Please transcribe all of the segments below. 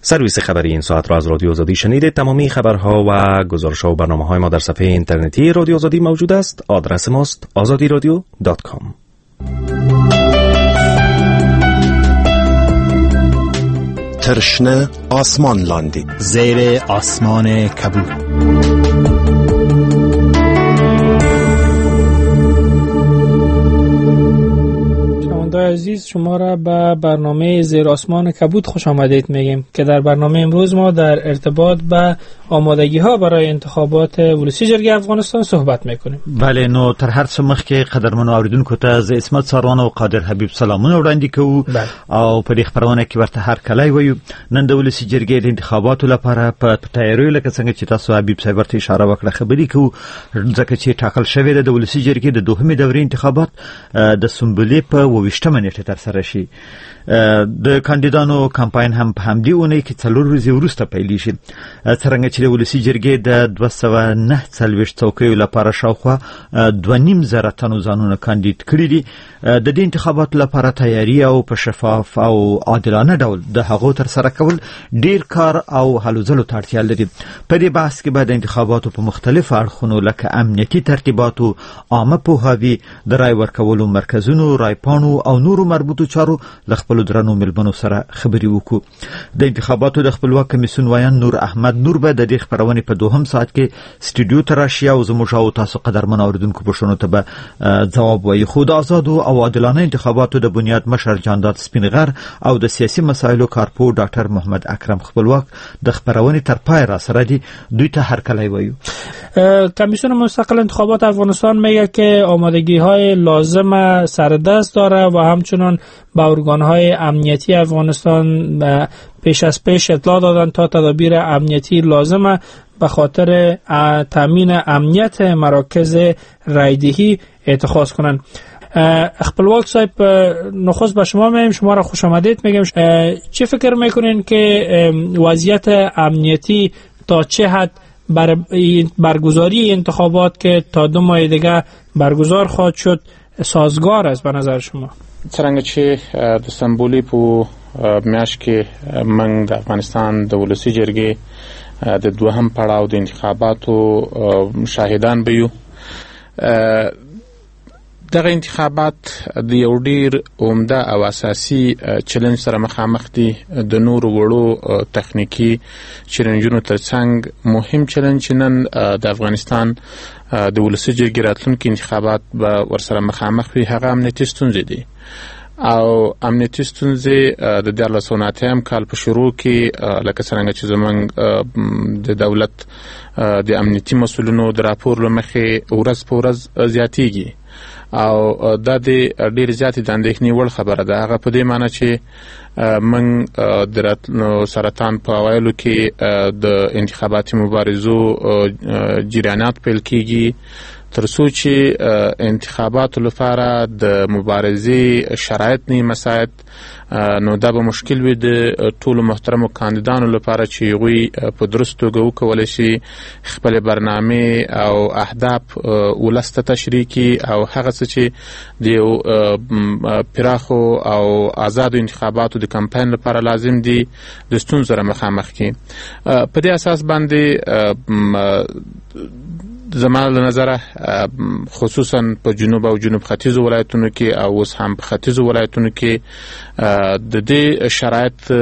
سرویس خبری این ساعت را از رادیو آزادی شنیدید. تمامی خبرها و گزارش‌ها و برنامه‌های ما در صفحه اینترنتی رادیو آزادی موجود است. آدرس ماست azadiradio.com. ترشنه آسمان لاندی، زیر آسمان کبود. عزیز، شما را به برنامه زیر آسمان کبود خوش آمدید میگیم که در برنامه امروز ما در ارتباط به آمادگی ها برای انتخابات ولسی جرګې افغانستان صحبت میکنیم. بله، نو تر هر څه مخکې قدرمنو اوریدونکو ته ز اسمت ساروان او قادر حبیب سلامونه وړاندې کوو او په دې خبرونه کې ورته هر کله وایو. نن د ولسی جرګې د انتخاباتو لپاره په تیاریو لکه څنګه چې تاسو حبیب صاحب ورته اشاره وکړه خبرې کوو، ځکه چې ټاکل شوی د ولسی جرګې د دوهمې دورې انتخابات د سنبلې په 28 نیټه تر سره شي. د کاندیدانو کمپاین هم په همدې اونۍ کې 4 ورځې وروسته پیل شي. څرنګه چې د ولسی جرګې د 249 څوکیو لپاره شاوخوا 2.5 تنو ځانونه کاندید کړي دي. د دې انتخاباتو لپاره تیاری او په شفاف او عادلانه ډول د هغو تر سره کول ډیر کار او هلو ځلو ته اړتیا لري. په دې بحث کې به د انتخاباتو په مختلفو اړخونو لکه امنیتي ترتیباتو، عامه پوهاوي، د رای ورکولو مرکزونو، رایپاڼو او نورو مربوطو چارو له خپلو درنو ملمنو سره خبرې وکړو. د انتخاباتو د خپلواک کمیسیون ویان نور احمد نور به د دې خبرونې په دوهم ساعت کې سټوډیو ته راشي او زموږ او تاسو قدرمن اوریدونکو پوښتنو ته به ځواب وایي. خو د آزادو او عادلانه انتخاباتو د بنیاد مشر جانداد سپینغر او د سیاسي مسایلو کارپو ډاکټر محمد اکرم خپلواک د خبرونې تر پای را سره دي. دوی ته هر کله وایو. کمیسیون مستقل انتخابات افغانستان میگه که آمادگی های لازم سر دست داره و همچنان با ارگان های امنیتی افغانستان پیش از پیش اطلاع دادن تا تدابیر امنیتی لازمه به خاطر تامین امنیت مراکز رایدهی اتخاذ کنن. خپلواک صاحب، نخست به شما میگم، شما را خوش آمدید میگم. چه فکر میکنین که وضعیت امنیتی تا چه حد برگزاری انتخابات که تا 2 ماه دیگه برگزار خواهد شد سازگار است به نظر شما؟ څرنګه چې د سمبولي په میاشت کې موږ د افغانستان د ولسی جرګې د دوهم پړاو د انتخاباتو شاهدان به یو. دغه انتخابات د یو ډیر عمده او اساسي چیلنج سره مخامخ دي. د نورو وړو تخنیکی چیلنجونو ترڅنګ مهم چیلنج نن د افغانستان د ولسی جرګې راتلونکي انتخابات به ورسره مخامخ وي، هغه امنیتي ستونزې دي. او امنیتي ستونزې د 1990 کال په شروع کې لکه څنګه چې زمونږ د دولت د امنیتي مسؤلینو د راپور له مخې ورځ په ورځ زیاتېږي او دا د ډېر زیاتې د اندېښنې وړ خبره ده. هغه په دې معنی چې موږ د سرطان په اوایلو کې د انتخاباتي مبارزو جریانات پیل کېږي تر څو چې انتخاباتو لپاره د مبارزې شرایط نه مساعد، نو دا به مشکل وي د ټولو محترمو کاندیدانو لپاره چې هغوی په درست توګه وکولی شي خپل برنامې او اهداف ولس ته تشریح کړي او هغه څه چې د یو پراخو او آزادو انتخاباتو د کمپاین لپاره لازم دي د ستونزو سره مخامخ کړي. په دې اساس باندې زما له نظره خصوصا په جنوب او جنوب ختیځو ولایتونو کې او اوس هم په ختیځو ولایتونو کې د دې شرایط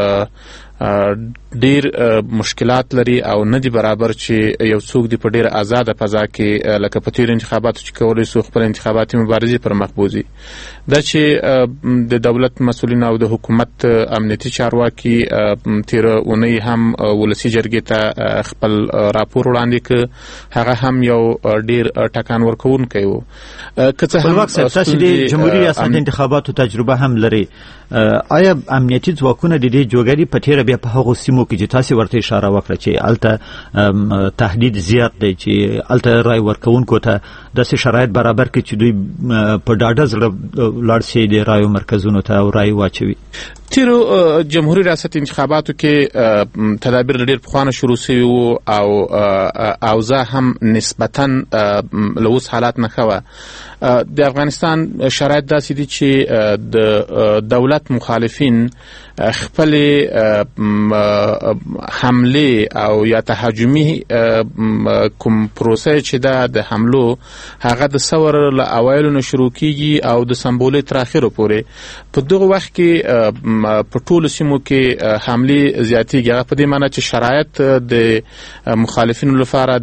ډیر مشکلات لري او نه دي برابر چې یو څوک دی په ډیر آزاده فضا کې لکه په تیر انتخاباتو چې کولای سو خپل انتخاباتي مبارزې پر مخ بوزي. دا چې د دولت مسؤلین او د حکومت امنیتي چارواکي تیر اونۍ هم ولسی جرګې ته خپل راپور وړاندې ک، هغه هم یو ډیر ټکان ورکوونکی و. که څه هم تاسو د جمهوریت ریاست انتخاباتو تجربه هم لري، آیا امنیتي ځواکونه د دې جوړګری په تیر بیا په هغو سیمو کې چې تاسو ورته اشاره وکړه چې الته تهدید زیات دی، چې الته رای ورکوونکو ته داسې شرایط برابر کړي چې دوی په ډاډه زړه لاړ شي د رایو مرکزونو ته او رای واچوي. تیرو جمهوریت ریاست انتخاباتو کې تدابیر ډېر پخوانه شروع شوي وو او اوضاع هم نسبتاً له اوس حالات نه ښه وه. د افغانستان شرایط داسې دي چې د دولت مخالفین خپلې حملې او یا تهاجمي کوم پروسه چې ده د حملو هغه د ثور له اوایلو نه شروع کیږي او د سمبولې تر اخرو پورې. په دغه وخت کې په ټولو سیمو کې حملې زیاتېږي. هغه په دې معنی چې شرایط د مخالفینو لپاره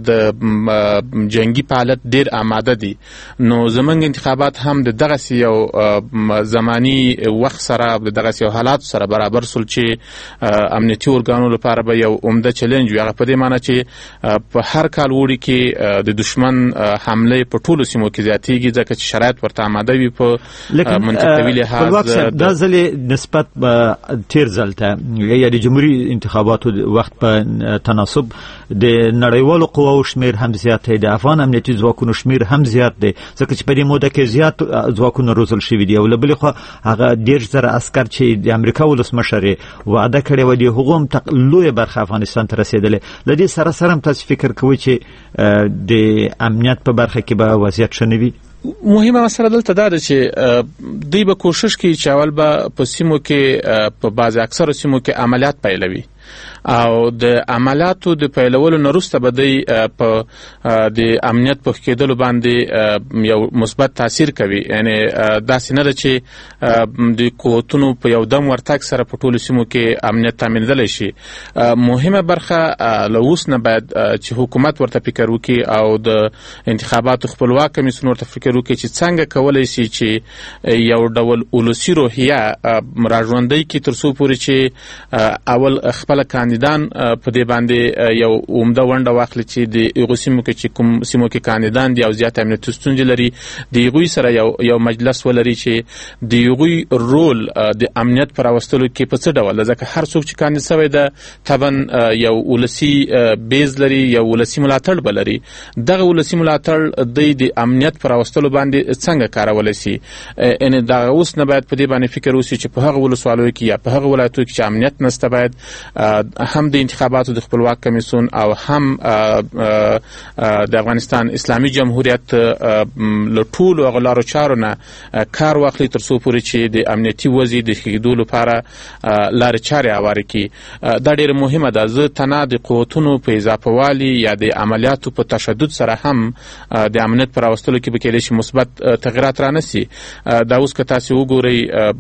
د جنگي فعالیت ډېر آماده دي. نو زمونږ انتخابات هم د دغسې یو زماني وخت سره د دغسې یو حالاتو سره برابر سول چې امنیتي ارګانو لپاره به یو عمده چلنج وي. هغه په دې معنی چې په هر کال وړي کې د دشمن حملې په ټولو سیمو کې زیاتېږي ځکه چې شرایط ورته آماده وي. په منطقوي لحاظ دا ځلې نسبت تیر ځل ته یا د جمهوریت انتخاباتو وخت په تناسب د نړیوالو قواو شمیر هم زیات دی، د افغان امنیتي ځواکونو شمیر هم زیات دی ځکه چې په دې موده کې زیات ځواکونه روزل شوي دي او له بلې خوا هغه 10,000 عسکر چې د امریکا ولسمشر وعده کړې وه د هغو هم لویه برخه افغانستان ته رسېدلې. له دې سره سره هم تاسو فکر کوئ چې د امنیت په برخه کې به وضعیت ښه نه وي؟ مهمه مسله دلته دا ده چې دوی به کوشش کوي چې اول به په سیمو کې په بعض اکثرو سیمو کې عملیات پیلوي او د عملیاتو د پیلولو نه وروسته به دوی په د امنیت په ښه کېدلو باندې یو مثبت تاثیر کوي. یعنی داسې نه ده چې د قوتونو په یو دم ورتګ سره په ټولو سیمو کې امنیت تامینېدلی شي. مهمه برخه له اوس نه باید چې حکومت ورته فکر وکړي او د انتخاباتو خپلواک کمیسیون ورته فکر وکړي چې څنګه کولی شي چې یو ډول ولسي روحیه راژوندی کړي تر څو پورې چې اول خپل کاندیدان په دې باندې یو عمده ونډه واخلي چې د هغو سیمو کې چې کوم سیمو کې کاندیدان دي او زیات امنیتي ستونزې لري د هغوی سره یو مجلس ولري چې د هغوی رول د امنیت په راوستلو کې په څه ډول ده. ځکه هر څوک چې کاندید شوی ده طبعا یو ولسي بیز لري، یو ولسي ملاتړ به لري. دغه ولسي ملاتړ د امنیت په راوستلو باندې څنګه کارولی شي. یعنې دغه اوس نه باید په دې باندې فکر وشي چې په هغه ولسوالیو کې یا په هغه ولایتو کې چې امنیت نشته باید هم د انتخاباتو د خپلواک کمیسیون او هم د افغانستان اسلامي جمهوریت له ټولو هغو لارو چارو نه کار واخلي تر څو پورې چې د امنیتي وضع د ښه کېدو لپاره لارې چارې هوارې کړي. دا ډېره مهمه ده. زه تنها د قوتونو په اضافه والي یا د عملیاتو په تشدد سره هم د امنیت په راوستلو کې به کېدای شي مثبت تغیرات رانسي. دا اوس که تاسې وګورئ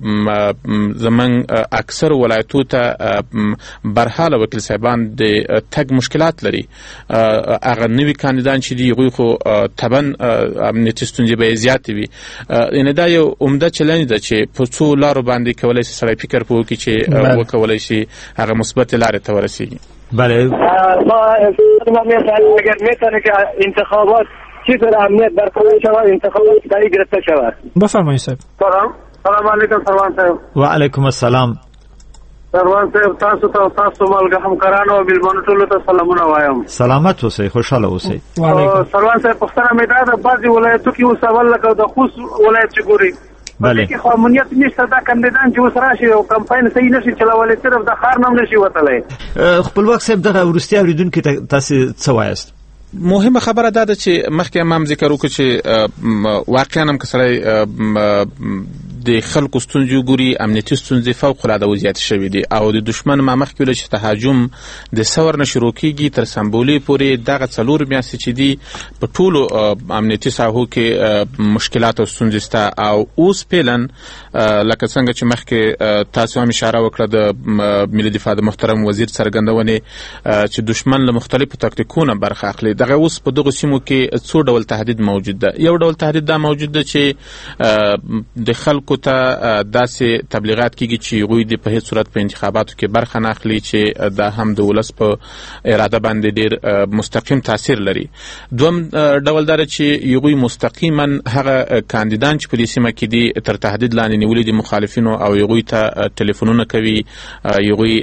زموږ اکثرو ولایتو ته برحاله وکیل صاحبان د تګ مشکلات لري. هغه نوي کاندیدان چې دي هغوی خو طبعا امنیتي ستونزې به یې زیاتې وي. یعنې دا یو عمده چلنج ده چې په څو لارو باندې کولی شي سړی فکر په وکړي چې وکولی شي هغه مثبتې لارې ته ورسېږي. بله ما اگر میتونه که انتخابات چطور امنیت برقرار شود، انتخابات دایی گرفته شود. بفرمایید صاحب. سلام علیکم سروان صاحب. و علیکم السلام. سروان صاحب تاسو ته تاسو ملګرو همکارانو او ملمنو ټولو ته سلامونه وایم. سلامت اوسئ، خوشاله اوسئ. سروان صاحب پښتنه مې دا د بعضي ولایتو کې اوس اول لکه د خوست ولایت چې ګوري بله کې خو امنیت نشته. دا کاندیدان چې اوس راشي او کمپاین صحیح نشي چلولی صرف د ښار نه هم نشي وتلی. خپلواک صاحب دغه وروستي اورېدونکي ته تاسې څه وایاست؟ مهمه خبره دا ده چې مخکې هم ذکر وکړو چې واقعا هم که سړی د خلکو ستونزې وګوري امنیتي ستونزې فوق‌العاده وضعیت شوي دي او د دشمن ما مخکې ویل چې تهاجم د ثور نه شروع کېږي تر سمبولې پورې دغه 4 میاشتې چې دي په ټولو امنیتي ساحو کې مشکلات او ستونزې شته. او اوس فعلا لکه څنګه چې مخکې تاسو هم اشاره وکړه د ملي دفاع د محترم وزیر څرګندونې چې دشمن له مختلفو تاکتیکونو برخه اخلي. دغه اوس په دغو سیمو کې څو ډول تهدید موجود ده. یو ډول تهدید دا موجود ده چې د خلکو خلکو ته داسې تبلیغات کیږي چې هغوی د په هیڅ صورت په انتخاباتو کې برخه نه اخلي، چې دا هم د ولس په اراده باندې ډیر مستقیم تاثیر لري. دوم ډول دا چې هغوی مستقیما هغه کاندیدان چې په دې سیمه کې دي تر تهدید لاندې نیولي دي مخالفینو، او هغوی ته ټلیفونونه کوي، هغوی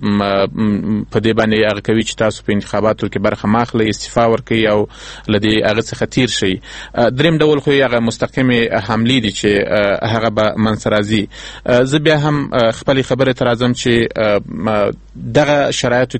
په دې باندې هغه کوي چې تاسو په انتخاباتو کې برخه ما اخلئ، استعفا ورکوي او له دې هغه څخه تیر شي. دریم ډول خو هغه مستقیمې حملې دي چې هغه به منځ راځي. زه بیا هم خپلې خبرې ته راځم چې دغه شرایطو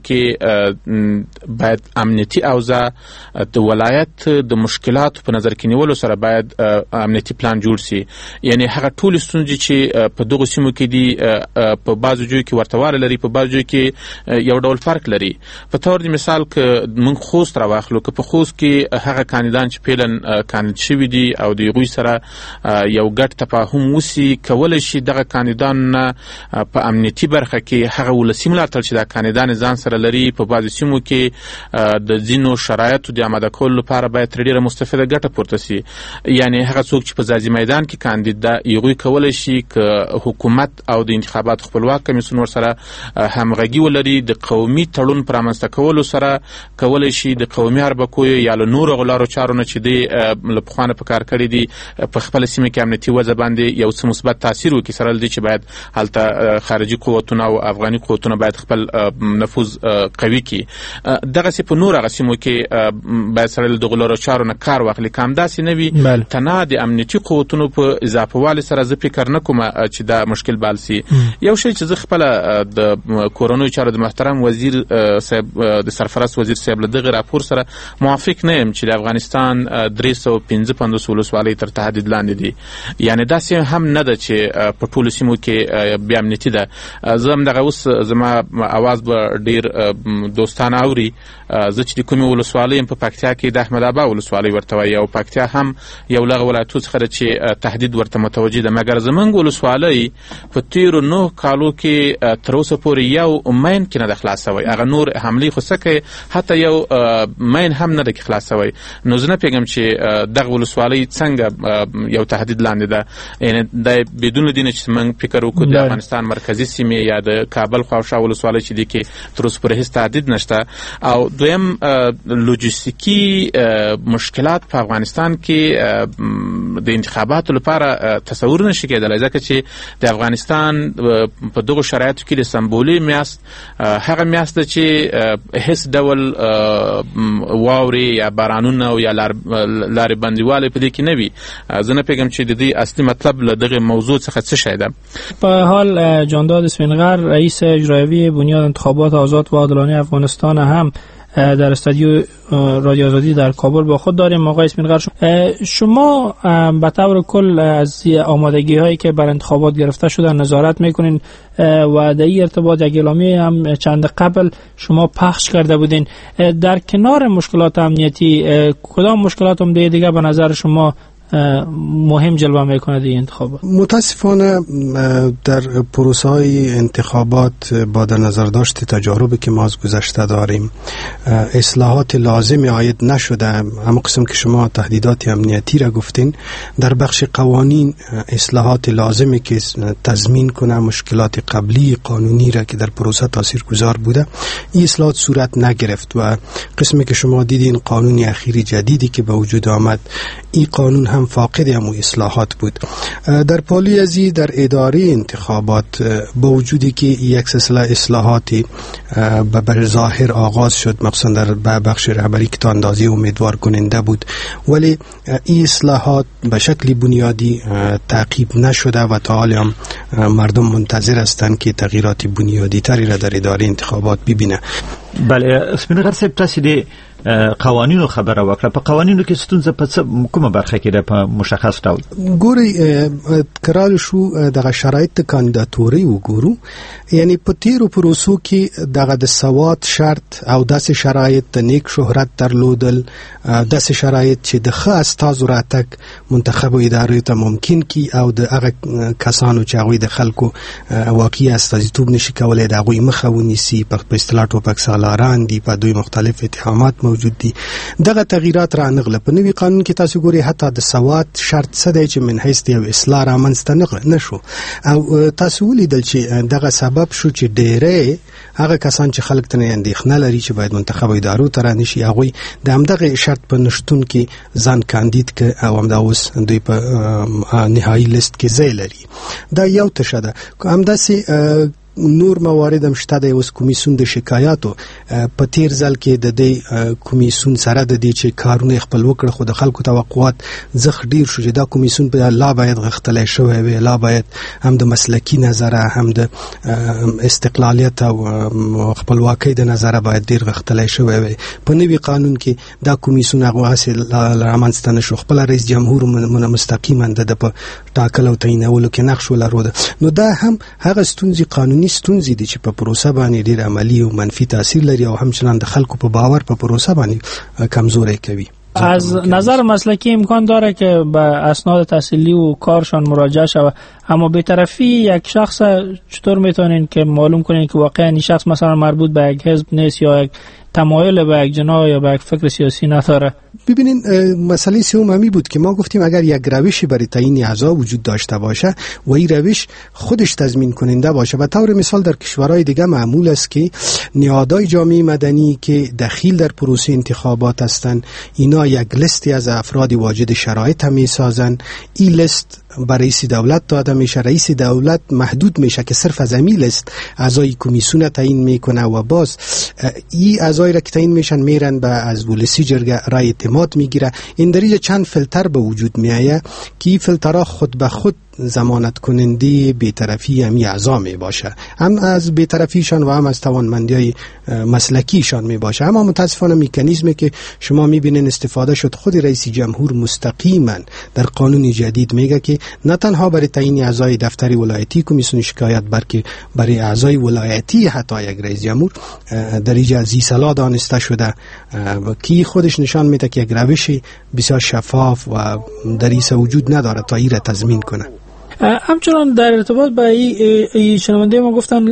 کې باید امنیتي اوضاع د ولایت د مشکلاتو په نظر کې نیولو سره باید امنیتي پلان جوړ سي. یعنی هغه ټول ستونزې چې په دغو سیمو کې دي په بعضو ځایو کې ورته والی لري، په بعضو ځایو کې یو ډول فرق لري. په طور د مثال که موږ خوست راواخلو، که په خوست کې هغه کاندیدان چې فعلا کاندید شوي دي او د هغوی سره یو ګډ تفاهم وسي، کولی شي دغه کاندیدانو په امنیتي برخه کې هغه ولسي ملاتړ چې دا کاندیدان ځان سره لري په بعضو سیمو کې د ځینو شرایطو د آماده کولو لپاره باید ترې ډېره مستفیده ګټه پورته سي. یعنی هغه څوک چې په ځاځي میدان کې کاندید ده، هغوی کولی شي که حکومت او د انتخاباتو خپلواک کمیسیون ورسره همغږي ولري، د قومي تړون په رامنځته کولو سره کولی شي د قومي حربکیو یا له نورو غلارو چارو نه چې دی له پخوا نه په کار کړي دي په خپله سیمه کې امنیتي وضع باندې یو څه مثبت تاثیر وکړي، سره له دې چې باید هلته خارجي قوتونه او افغاني قوتونه باید خپل نفوذ قوي کړي. دغسې په نور هغه سیمو کې باید سره له دغو غلارو چارو نه کار واخلي. که همداسې نه وي، تنها د امنیتي قوتونو په اضافه والي سره زه فکر نه کوم چې دا مشکل بال سي. یو شی چې زه خپله د کورنیو چارو د محترم وزیر صاحب د سرفرست وزیر صاحب له دغه راپور سره موافق نه یم چې د افغانستان 355 ولسوالۍ تر تهدید لاندې دي. یعنی داسې هم نه ده چې په ټولو سیمو کې بې امنیتي ده. زه همدغه اوس زما اواز به ډېر دوستانه اوري. زه چې د کومې ولسوالۍ یم په پکتیا کې د احمدآباد ولسوالۍ ورته وایي، او پکتیا هم یو له هغه ولایتو څخه ده چې تهدید ورته متوجه ده. مګر زموږ ولسوالۍ په تېرو 9 کالو کې تر اوسه پورې یو مین کې نه ده خلاص سوی. هغه نور حملې خو څه کوي، حتی یو مین هم نه ده کې خلاص سوی. نو زه نه پوهېږم چې دغه ولسوالۍ څنګه یو تهدید لاندې ده. یعنې دا بدون له دې نه چې موږ فکر وکړو د افغانستان مرکزي سیمې یا د کابل خواوشا ولسوالۍ چې دې کې تر اوسه پورې هېڅ تهدید نشته. او دویم لوجستیکي مشکلات په افغانستان کې د انتخاباتو لپاره تصور نشي کېدلی، ځکه چې د افغانستان په دغو شرایطو کې د سمبولي میاشت هغه میاشت ده چې هیڅ ډول واورې یا بارانونه او یا لارې بندیوالی په دې کې نه وي. زه نه پوهېږم چې د دې اصلي مطلب له دغې موضوع څخه څه شی ده. په حال جانداد سپینغر رئیس اجرایی بنیاد انتخابات آزاد و عادلانه افغانستان هم در استودیو رادیو آزادی در کابل با خود داریم. آقای اسمینغر، شما به طور کل از آمادگی هایی که بر انتخابات گرفته شده نظارت میکنین و در این ارتباط یک اعلامیه هم چند قبل شما پخش کرده بودین. در کنار مشکلات امنیتی کدام مشکلات هم دیگه به نظر شما مهم جلوه میکنه این انتخابات؟ متاسفانه در پروسه های انتخابات با در نظر داشت تجاربی که ما از گذشته داریم اصلاحات لازم عاید نشده. اما قسم که شما تهدیدات امنیتی را گفتین، در بخش قوانین اصلاحات لازمی که تضمین کنه مشکلات قبلی قانونی را که در پروسه تاثیرگذار بوده، این اصلاحات صورت نگرفت. و قسمی که شما دیدین قانون اخیری جدیدی که به وجود آمد، این قانون هم فاقد هم اصلاحات بود. در پالی ازی در اداره انتخابات با وجودی که یک سلسله اصلاحاتی به ظاهر آغاز شد، مخصوصا در بخش رهبری که تا اندازه امیدوار کننده بود، ولی این اصلاحات به شکل بنیادی تعقیب نشده و تا حال هم مردم منتظر هستند که تغییرات بنیادی تری را در اداره انتخابات ببینه. بله، اسمینغر صاحب تاسو د قوانینو خبره وکړه. په قوانینو کې ستونزه په کومه برخه کې ده په مشخص ډول؟ ګوري کرال شو دغه شرایط کاندیداتوري وګورو. یعنی په تیرو پروسو کې دغه د سواد شرط او داسې شرایط د نیک شهرت درلودل، داسې شرایط چې د ښه استازو راتګ منتخب ادارې ته ممکن کی او د هغه کسانو چې هغوی د خلکو واقعي استازیتوب نشي کولای د هغوی مخه ونیسي، په اصطلاح ټوپک سالار سالاران دي، په دوی مختلف اتهامات موجود دي. دغه تغییرات را نغله په نوي قانون کې تاسو ګوري حتی د سواد شرط څه دی چې من حیث یو اصلاح رامنځته نشو، او تاسو ولیدل چې دغه سبب شو چې ډېرې هغه کسان چې خلک ته اندېښنه لري چې باید منتخب ادارو ته رانشي، هغوی د همدغه شرط په نشتون کې ځان کاندید ک او همدا اوس دوی په نهایی لیست کې ځای لري. دا یو تشه ده. همداسې نور موارد هم شته. د اوس کمیسیون د شکایاتو په تیر ځل کې د دې کمیسیون سره د دې چې کارونه خپل وکړ، خو د خلکو توقعات زخ ډیر شو چې دا کمیسیون په لا باید غختلای شوی وي، لا باید هم د مسلکی نظره هم د استقلالیت او خپلواکۍ د نظره باید ډیر غختلای شوی وي. په نوي قانون کې دا کمیسیون هغه حاصل رامنځته نشو. خپل رئیس جمهور مستقیما د په ټاکل او تعینولو کې نقش ولرود. نو دا هم هغه ستونزې قانوني ستونزې دي چې په پروسه باندې ډیر عملی او منفي تاثیر لري او همچنان د خلکو په باور په پروسه باندې کمزوري کوي. از نظر مسلکی امکان داره که به اسناد تحصیلی و کارشان مراجعه شود، اما به طرفی یک شخص چطور میتونین که معلوم کنین که واقعا این شخص مثلا مربوط به یک حزب نیست یا یک تمایل به یک جناح یا به یک فکر سیاسی نداره؟ ببینین مسئله سومی بود که ما گفتیم اگر یک روشی برای تعیین اعضا وجود داشته باشه و این روش خودش تضمین کننده باشه، به طور مثال در کشورهای دیگه معمول است که نهادهای جامعه مدنی که دخیل در پروسه انتخابات هستند اینا یک لیستی از افراد واجد شرایط می سازن. این لیست برای رئیس دولت داده میشه. رئیس دولت محدود میشه که صرف از این لیست اعضای کمیسیون تعیین میکنه و باز این اعضای را که تعیین میشن میرن به از ولسی جرگه رای اعتماد میگیره. این دریجه چند فیلتر به وجود میایه که این فیلترها خود به خود ضمانت کننده بی‌طرفی همی اعضا می باشه، هم از بی‌طرفیشان و هم از توانمندی مسلکیشان می باشه. اما متاسفانه مکانیزمی که شما میبینین استفاده شد، خود رئیس جمهور مستقیما در قانون جدید میگه که نه تنها برای تعیین اعضای دفتر ولایتی کمیسیون شکایت، بلکه برای اعضای ولایتی حتی یک رئیس جمهور دریجه از اصلاح دانسته شده که خودش نشان میده که یک روش بسیار شفاف و دریس وجود نداره تا این را تضمین کنه. همچنان در ارتباط با این شنونده ما گفتن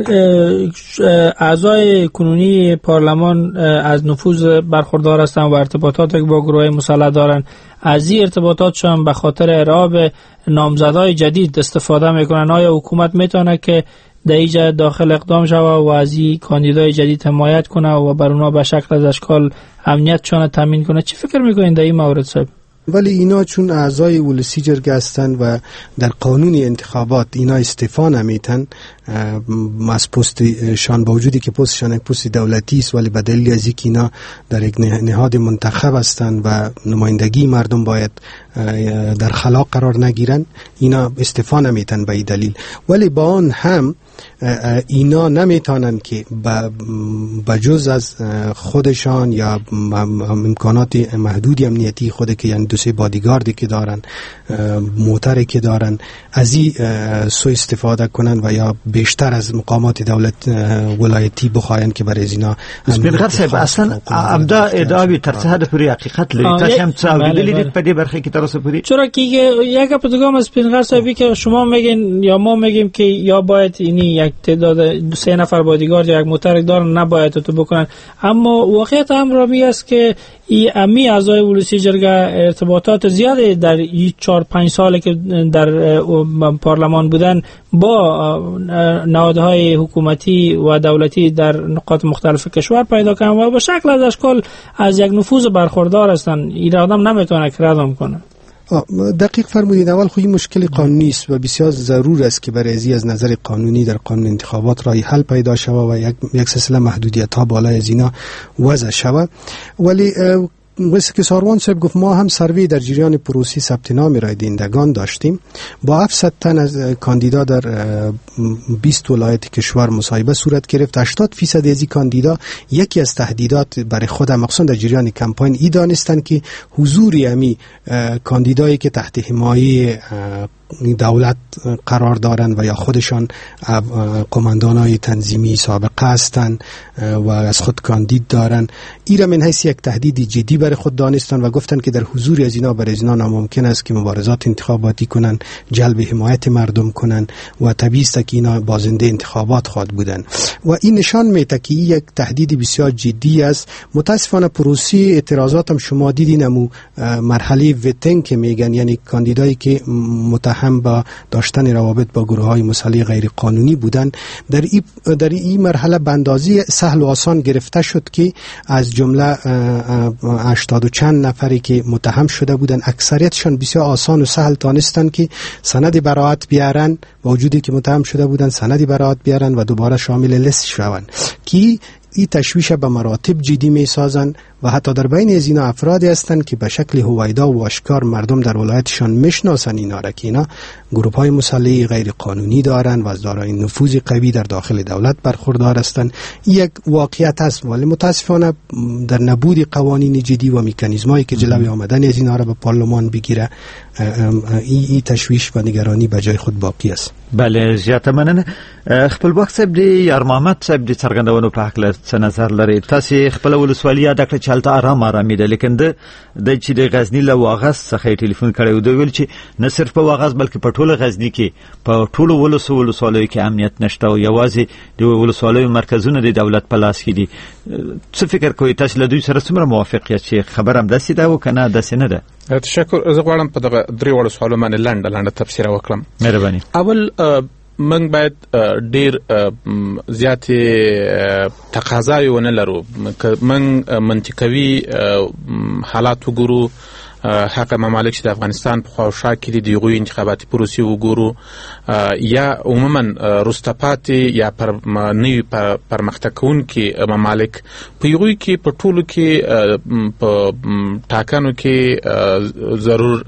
اعضای کنونی پارلمان از نفوذ برخوردار هستند و ارتباطات با گروه مسلح دارن. از این ارتباطاتشان به خاطر ارائه نامزدای جدید استفاده میکنن. آیا حکومت میتونه که در اینجا داخل اقدام شود و از این کاندیدای جدید حمایت کنه و بر اونا به شکل از اشکال امنیتشان تامین کنه؟ چی فکر میکنین در این مورد صاحب؟ ولی اینا چون اعضای ولسی جرگه هستند و در قانون انتخابات اینا استعفا نمیتن از پستشان، با وجودی که پستشان یک پست دولتی است، ولی به دلیل از اینکه اینا در یک نهاد منتخب هستند و نمایندگی مردم باید در خلا قرار نگیرن، اینا استعفا نمیتن به این دلیل. ولی با آن هم اینا نمیتونن که بجز از خودشان یا امکانات محدودی امنیتی خود که یعنی دو سه بادیگاردی که دارن، موتری که دارن، از این سو استفاده کنن و یا بیشتر از مقامات دولت ولایتی بخواین که برای اینا سپینغر صاحب اصلا امدا ادعای تر څه حد پوری حقیقت لري؟ تاسو هم څه اوریدلې په دې برخه کې تر اوسه پوری؟ چرا که یک پدگام از سپینغر صاحبی که شما میگین یا ما میگیم که یا باید اینی یک تعداد 3 نفر بادیگارد یا یک موتر دارن، نباید تو بکنن. اما واقعیت امر است که امی اعضای ولسی جرگه ارتباطات زیادی در این 4-5 ساله که در پارلمان بودن با نهادهای حکومتی و دولتی در نقاط مختلف کشور پیدا کردن و به شکل از اشکال از یک نفوذ برخوردار هستن. این آدم نمیتونه که ردم کنه. دقیق فرمودید. اول خو این مشکل قانونی است و بسیار ضرور است که برای از نظر قانونی در قانون انتخابات راه حل پیدا شود و یک سلسله محدودیت ها بالای از اینا وضع شود. ولی واسه که ساروان صاحب گفت ما هم سروی در جریان پروسی ثبت نام رای دهندگان داشتیم. با 700 تن از کاندیدا در 20 ولایت کشور مصاحبه صورت گرفت. 80% از این کاندیدا یکی از تهدیدات برای خود مخصوصا در جریان کمپاین ای دانستند که حضور امی کاندیدایی که تحت حمایه دولت قرار دارن و یا خودشان قماندانای تنظیمی سابقه هستند و از خود کاندید دارن، ایرا من حیث یک تهدید جدی برای خود دانستن و گفتن که در حضور از اینا برای اینا ناممکن است که مبارزات انتخاباتی کنن، جلب حمایت مردم کنن و طبیعی است که اینا بازنده انتخابات خواهد بودن و این نشان میده که یک تهدید بسیار جدی است. متاسفانه پروسه اعتراضات هم شما دیدین امو مرحله ویتینگ که میگن، یعنی کاندیدایی که متهم با داشتن روابط با گروه های مسلح غیر قانونی بودن، در این مرحله بندازی سهل و آسان گرفته شد که از جمله 80 و چند نفری که متهم شده بودن اکثریتشان بسیار آسان و سهل تانستن که سند براءت بیارن، با وجودی که متهم شده بودن سند براءت بیارن و دوباره شامل لیست شوند که این تشویش به مراتب جدی می سازن و حتی در بین از اینا افرادی هستند که به شکل هویدا و آشکار مردم در ولایتشان میشناسن اینا را که اینا گروه های مسلح غیر قانونی دارن و از دارای نفوذ قوی در داخل دولت برخوردار هستند. یک واقعیت است، ولی متاسفانه در نبود قوانین جدی و مکانیزمایی که جلوی آمدن از اینا را به پارلمان بگیره، این تشویش و نگرانی به جای خود باقی است. بله، زیاته مننه. خپلواک صاحب دی یار محمد صاحب د څرګندونو په حق له څه نظر لري؟ تاسو خپل ولسوالي یاد کړئ چې هلته آرام ده، لیکن د چې د غزنی له واغظ څخه ټلیفون کړی و، دوی ویل چې نه صرف په واغظ بلکې په ټوله غزنی کې په ټولو ولسوالیو کې امنیت نشته او یوازې د ولسوالیو مرکزونه د دولت په لاس کې دي. څه فکر کوئ تاسو له دوی سره څومره موافق یاست چې خبر هم داسې ده او که نه داسې نه ده؟ تشکر. زه غواړم په دغه درې وړو سوالو باندې لنډه تفسیر وکړم. مهرباني. اول من باید ډیر زیاتې تقاضاوي ونه لرو، من منطقوي حالات وګورو، هغه ممالک چې د افغانستان په خواوشا کې دي د هغوی انتخاباتي پروسې وګورو، یا عموما وروسته پاتې یا نوي پرمختګ کوونکي ممالک په هغوی کې په ټولو کې په ټاکنو کې ضرور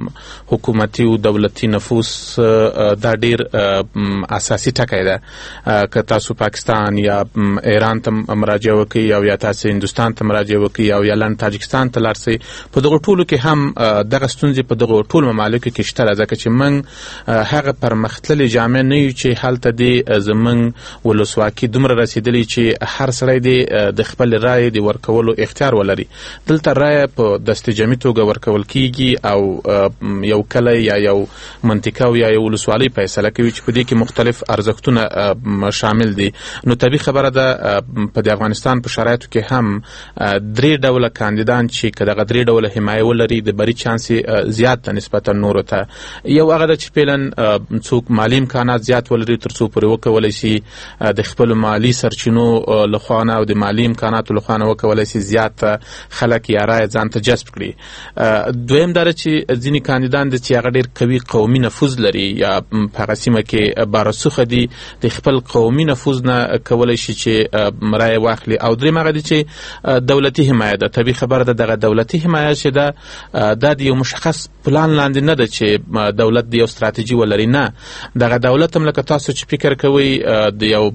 حکومتي او دولتي نفوذ دا ډیر اساسي ټکی ده. که تاسو پاکستان یا ایران ته مراجعه وکړئ او یا تاسو هندوستان ته مراجعه وکړئ او یا لن تاجکستان ته لاړ شئ، په دغه ټولو کې هم دغه ستونزې په دغه ټول ممالکو کې شته، ځکه چې موږ هغه پرمختللې جامع نه یو چې هلته دی زموږ ولسواکي دومره رسېدلې چې هر سړی دی د خپل رایې د ورکولو اختیار ولري. دلته رایه په دستجمعي توګه ورکول کیږي او یو کلی یا یو منطقه او یا یو ولسوالۍ فیصله کوي چې په دې کې مختلف ارزښتونه شامل دي. نو طبیعي خبره ده په د افغانستان په شرایطو کې هم درې ډوله کاندیدان چې که دغه درې ډوله حمایه ولري د بری چانس زیات ده نسبتا نورو ته. یو هغه ده چې فعلا څوک مالي امکانات زیات ولري تر څو پورې وکولی شي د خپلو مالي سرچینو لخوانه او د مالي امکاناتو لخوانه وکولی شي زیات خلک یا رایه ځان ته جذب کړي. دویم دا ده چې ځینې کاندیدان دي چې هغه ډېر قوي قومي نفوذ لري یا په هغه سیمه کې بارسوخه دي، د خپل قومي نفوذ نه کولی شي چې رایه واخلي. او دریم هغه دي چې دولتي حمایه ده. طبیعي خبره ده دغه دولتي حمایه چې ده دا د یو مشخص پلان لاندې نه ده چې دولت د یو ستراتیژي ولري، نه، دغه دولت هم لکه تاسو چې فکر کوئ د یو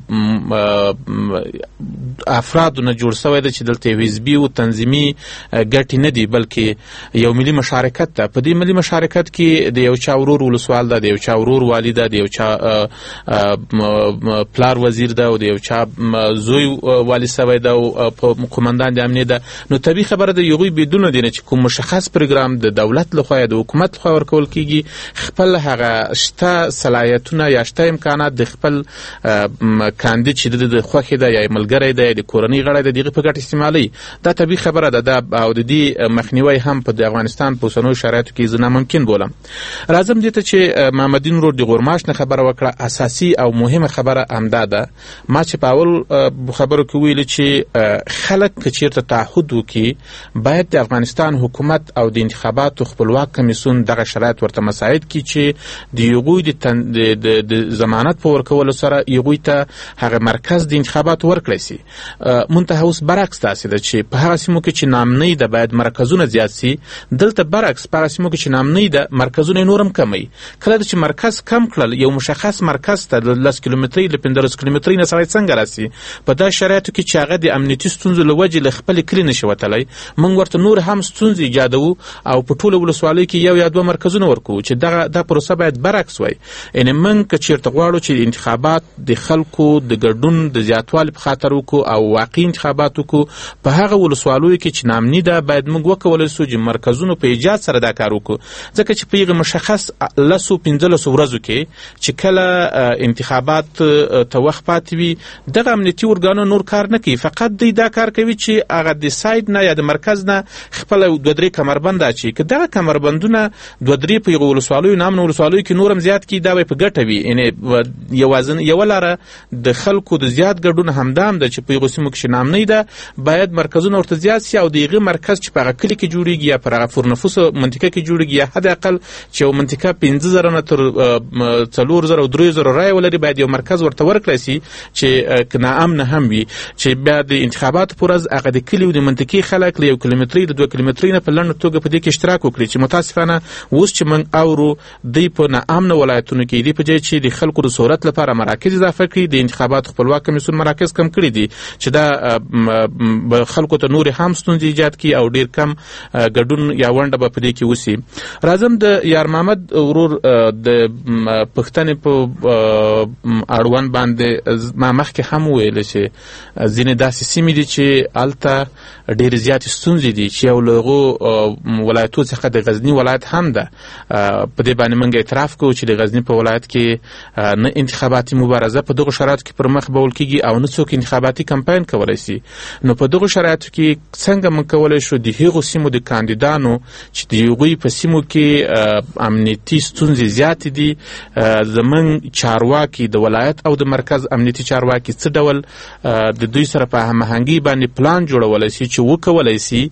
افرادو نه جوړ شوی ده چې دلته یو حزبي او تنظیمي ګټې نه دي، بلکې یو ملي مشارکت ده. په دې ملي مشارکت کې د یو چا ورور ولسوال ده، د یو چا ورور والی ده، د یو چا پلار وزیر ده او د یو چا زوی والی شوی ده او قومندان د امنیت ده. نو طبیعي خبره ده هغوی بدون دي چې کوم مشخص پروګرام د دولت لخوا یا د حکومت لخوا ورکول کیږي، خپل هغه شته صلاحیتونه یا شته امکانات د خپل کاندید چې د خوښې ده یا ملګری ده یا د کورنۍ غړی ده دغه په ګټه استعمالوي. دا طبیعي خبره ده او د دې مخنیوی هم په د افغانستان په اوسنیو شرایطو کې زه ناممکن بولم. راځم دې ته چې محمدین ورور د غورماش نه خبره وکړه. اساسي او مهمه خبره همدا ده. ما چې په اول خبرو کې ویل چې خلک که چېرته تعهد وکړي باید د افغانستان حکومت او د انتخاباتو خپلواک کمیسیون دغه شرایط ورته مساعد کړي چې د هغوی د ضمانت په ورکولو سره هغوی ته هغه مرکز د انتخاباتو ورکړی سي. منتها اوس برعکس داسې ده چې په هغه سیمو کې چې نامنۍ ده باید مرکزونه زیات سي، دلته برعکس په هغه سیمو کې چې نامنۍ ده مرکزونه نور هم کمی. کله چې مرکز کم کړل یو مشخص مرکز ته 10 کیلومترۍ له 15 کیلومترۍ نه سړی څنګه راسي؟ په دا شرایطو کې چې هغه د امنیتي ستونزو له وجې له خپل کلي نشي وتلی، موږ ورته نور هم ستونزې ایجادوو او په ټولو ولسوالیو کې یو یا دوه مرکزونه ورکوو چې دا پروسه باید برعکس وای. یعنې موږ که چېرته غواړو چې انتخابات د خلکو د ګډون د زیاتوالي په خاطر وکړو او واقعي انتخابات وکړو په هغه ولسوالیو کې چې نامني ده باید موږ وکولای شو چې مرکزونو په ایجاد سره دا کار وکړو ځکه چې په یغه مشخص 15 ورځو کې چې کله انتخابات ته وخت پاتې وي دغه امنیتي ورګانو نور کار نه کوي فقط دوی دا کار کوي چې هغه د ساید نه یا د مرکز نه خپل 2-3 کمربند اچي که دغه کمربندونه 2-3 په یغه ولسوالیو نامنو ولسوالیو کې نورم زیات کی دا په ګټه وي یعنی یو لاره د خلکو د زیات ګډون همدام د چې په یغه سیمو کې نامنۍ ده باید مرکزونه ورته زیات سي او دغه مرکز چې په هغه کلی کې جوړیږي یا په هغه فرنفوس منطقه کې جوړیږي یا حد اقل چې یو منطقه 15000 نه تر 4000 او 3000 رای ولري باید یو مرکز ورته ورکړي سي چې کنا امن هم وي چې بیا د انتخابات پرز هغه د کلی او د منطقي خلک له 1 کیلومتري د 2 کیلومتري نه په لنډه توګه په دې کې اشتراک وکړي چې متاسفانه اوس چې من اورو د په ناامن ولایتونو کې دی په ځای چې د خلکو د صورت لپاره مراکز اضافه کړي د انتخابات خپلواک کمیسیون مراکز کم کړي دي چې دا خلکو ته نور هم ستونزې ایجاد کړي او ډیر کم ګډون یا ونډه په دې کې وسی راځم د یار محمد ورور د پښتنې په اړوند باندې ما مخکې هم ویل چې ځینې داسې سیمې دي چې الته ډیر زیات ستونزې دي چې یو لغو ولایتو څخه د غزنی ولایت هم ده په دې باندې موږ اعتراف کوو چې د غزنی په ولایت کې نه انتخاباتي مبارزه په دغه شرایطو کې پر مخ بول کیږي او نه څوک انتخاباتي کمپاین کولای شي نو په دغه شرایطو کې څنګه موږ کولای شو د هغو سیمو د کاندیدانو چې د یوغوی په سیمو کې امنیتي ستونزې زیات دي زمون چارواکي د ولایت او د مرکز امنیتي چارواکي څه ډول د دوی سره په هماهنګي باندې پلان جوړولای شي چې وکولای شي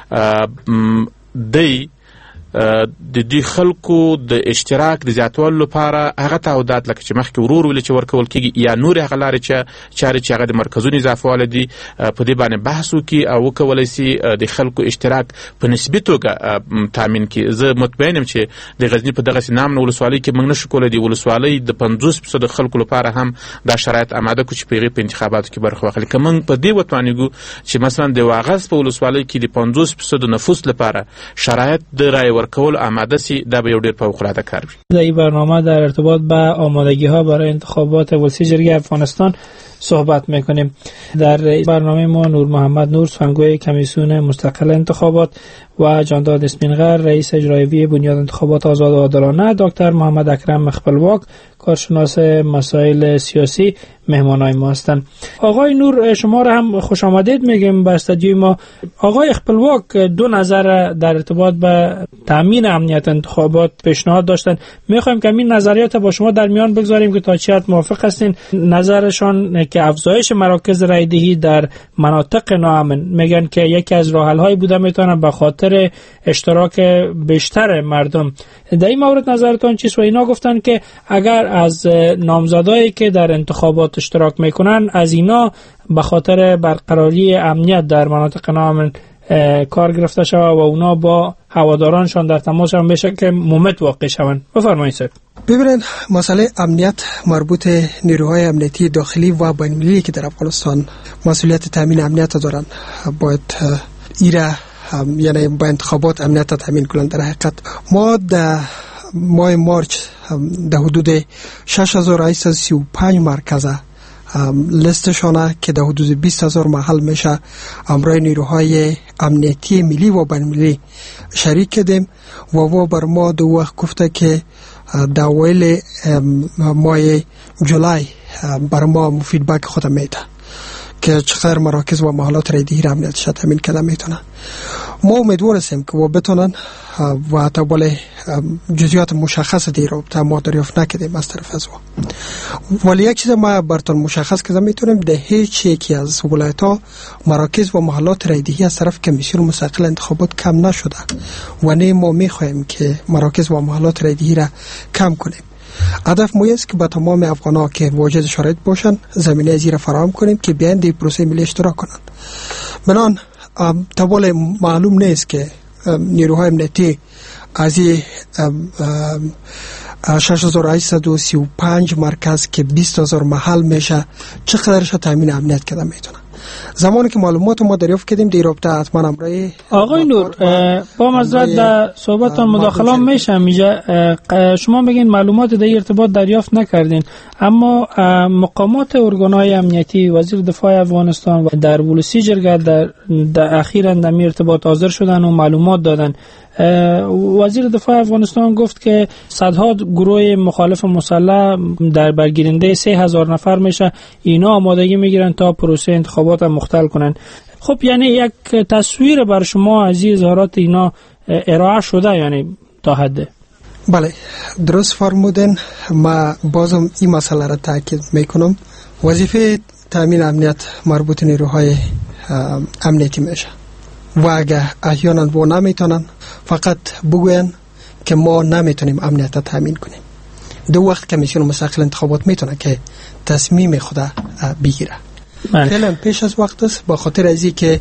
د دې خلکو د اشتراک د زیاتوالو لپاره هغه تعهدات لکه چې مخکې ورور ویل چې ورکول کېږي یا نور هغه لارې چې هغه د مرکزونو اضافهوالی دي په دې باندې بحث وکړي او وکولی شي د خلکو اشتراک په نسبي توګه تامین کړي زه مطمئن یم چې د غزني په دغسې نامنه ولسوالۍ کې موږ نشو کولی د ولسوالۍ د 50% خلکو لپاره هم دا شرایط آماده کړو چې په هغې په انتخاباتو کې برخه واخلي که موږ په دې وتوانېږو چې مثلا د واغظ په ولسوالۍ کې د 50% نفوس لپاره شرایط د رای ورکول آماده سی دا به یو ډیر فوق‌العاده کار وي. در این برنامه در ارتباط به آمادگی ها برای انتخابات ولسی جرگه افغانستان صحبت میکنیم. در برنامه ما نور محمد نور سخنگوی کمیسیون مستقل انتخابات و جانداد اسمینغر رئیس اجرایی بنیاد انتخابات آزاد و عادلانه، دکتر محمد اکرم خپلواک کارشناس مسائل سیاسی مهمانای ما هستند. آقای نور شما را هم خوش آمدید میگیم به استودیوی ما. آقای خپلواک دو نظر در ارتباط به تامین امنیت انتخابات پیشنهاد داشتن. میخوایم که این نظریات با شما در میان بگذاریم که تا چه حد موافق هستین. نظرشان که افزایش مراکز رای دهی در مناطق ناامن، میگن که یکی از راه حل‌های بوده میتونه به خاطر اشتراک بیشتر مردم. در این مورد نظرتون چیست؟ و اینا گفتن که اگر از نامزدایی که در انتخابات اشتراک میکنن از اینا به خاطر برقراری امنیت در مناطق ناامن کار گرفته شود و اونا با هوادارانشان در تماس هم بشه که مومت واقع شوند. بفرمایید سر. ببینید مسئله امنیت مربوط نیروهای امنیتی داخلی و بین‌المللی که در افغانستان مسئولیت تامین امنیت دارند باید ایره یعنی با انتخابات امنیت تامین کنند. در حقیقت ما در ماه مارچ در حدود 6835 مرکز لستشانه که در حدود 20000 محل میشه امرای نیروهای امنیتی ملی و بین‌المللی شریک کردیم و بر ما دو وقت گفته که در اوایل ماه جولای بر ما فیدبک خود میده که چقدر مراکز و محلات رایدهی را امنیتش تامین کرده میتونن. ما امیدوار هستیم که و بتونن و تا بالا جزئیات مشخص دی رو ما دریافت نکردیم از طرف از ولی یک چیز ما براتون مشخص کردم میتونیم در هیچ یکی از ولایت‌ها مراکز و محلات رایدهی از طرف کمیسیون مستقل انتخابات کم نشده و نه ما میخوایم که مراکز و محلات رایدهی را کم کنیم. هدف ما است که با تمام افغان‌ها که واجد شرایط باشند زمینه زیر فراهم کنیم که بیان در پروسه ملی اشتراک کنند. بنان طبعا معلوم نیست که نیروهای امنیتی از 6835 مرکز که 20000 محل میشه چقدرش تامین امنیت کرده میتونه. زمانی که معلومات ما دریافت کردیم در رابطه حتما امرای آقای نور با معذرت در صحبتتان مداخله میشم. شما بگین معلومات در ارتباط دریافت نکردین، اما مقامات ارگان‌های امنیتی وزیر دفاع افغانستان و در ولسی جرگه در اخیراً در ارتباط حاضر شدن و معلومات دادن. وزیر دفاع افغانستان گفت که صدها گروه مخالف مسلح در برگیرنده 3000 نفر میشه، اینا آمادگی میگیرن تا پروسه انتخابات مختل کنن. خب یعنی یک تصویر بر شما از اظهارات اینا ارائه شده، یعنی تا حد؟ بله درست فرمودن. ما بازم این مسئله را تاکید میکنم، وظیفه تامین امنیت مربوط نیروهای امنیتی میشه و اگه احیانا با نمیتونن فقط بگوین که ما نمیتونیم امنیت تامین کنیم، دو وقت کمیسیون مستقل انتخابات میتونه که تصمیم خود بگیره. فعلا پیش از وقت است، با خاطر ازی که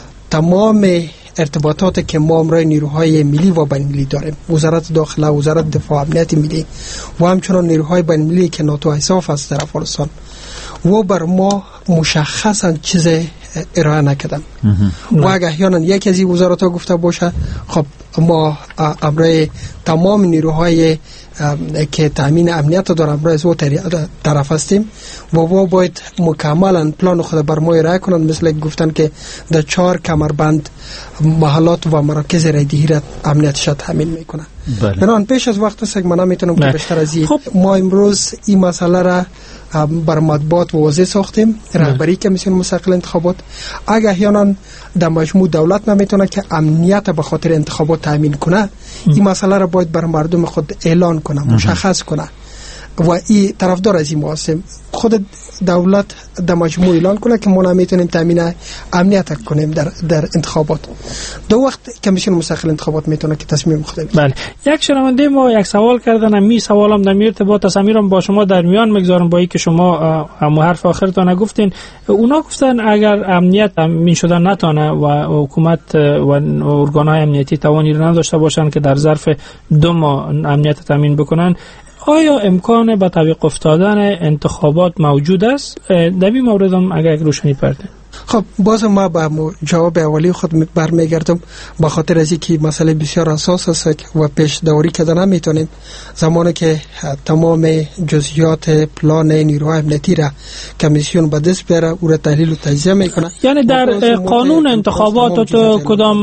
تمام ارتباطات که ما امرای نیروهای ملی و بین‌المللی داریم، وزارت داخله، وزارت دفاع، امنیت ملی و همچنان نیروهای بین‌المللی که ناتو ایساف است در افغانستان، و بر ما مشخصا چیز ارائه نکردن و اگه احیانا یکی از این وزارت ها گفته باشه، خب ما امرای تمام نیروهای که تامین امنیت دارن امرای از او طرف هستیم و باید مکملا پلان خود بر ما ارائه کنن، مثل گفتن که در 4 کمربند محلات و مراکز رایدهی را امنیتش تامین میکنه. بنابراین پیش از وقت است که من نمیتونم که بیشتر از این. ما امروز این مسئله را بر مطبوعات واضح ساختیم، رهبری کمیسیون مستقل انتخابات. اگه احیانا در مجموع دولت نمیتونه که امنیت به خاطر انتخابات تامین کنه، این مسئله را باید بر مردم خود اعلان کنه، مشخص کنه و این طرفدار از این هستیم. خود دولت در مجموع اعلان کنه که ما نمیتونیم تامین امنیت کنیم در انتخابات. دو وقت کمیسیون مستقل انتخابات میتونه که تصمیم خود بگیره. بله. یک شنونده ما یک سوال کردن، می سوالم در ارتباط است، امیرم با شما در میان میگذارم با اینکه شما هم حرف آخرتون نگفتین. اونا گفتن اگر امنیت تامین شده نتونه و حکومت و ارگان‌های امنیتی توانی نداشته باشن که در ظرف 2 ماه امنیت تامین بکنن، آیا امکان به تعویق افتادن انتخابات موجود است؟ در این مورد هم اگر روشنی پرده. خب باز ما به جواب اولی خود برمیگردم، با خاطر از اینکه مسئله بسیار اساس است و پیش دوری کردن نمیتونیم. زمانی که تمام جزئیات پلان نیروهای امنیتی را کمیسیون به دست بیاره، او را تحلیل و تجزیه میکنه. یعنی در قانون انتخابات تو کدام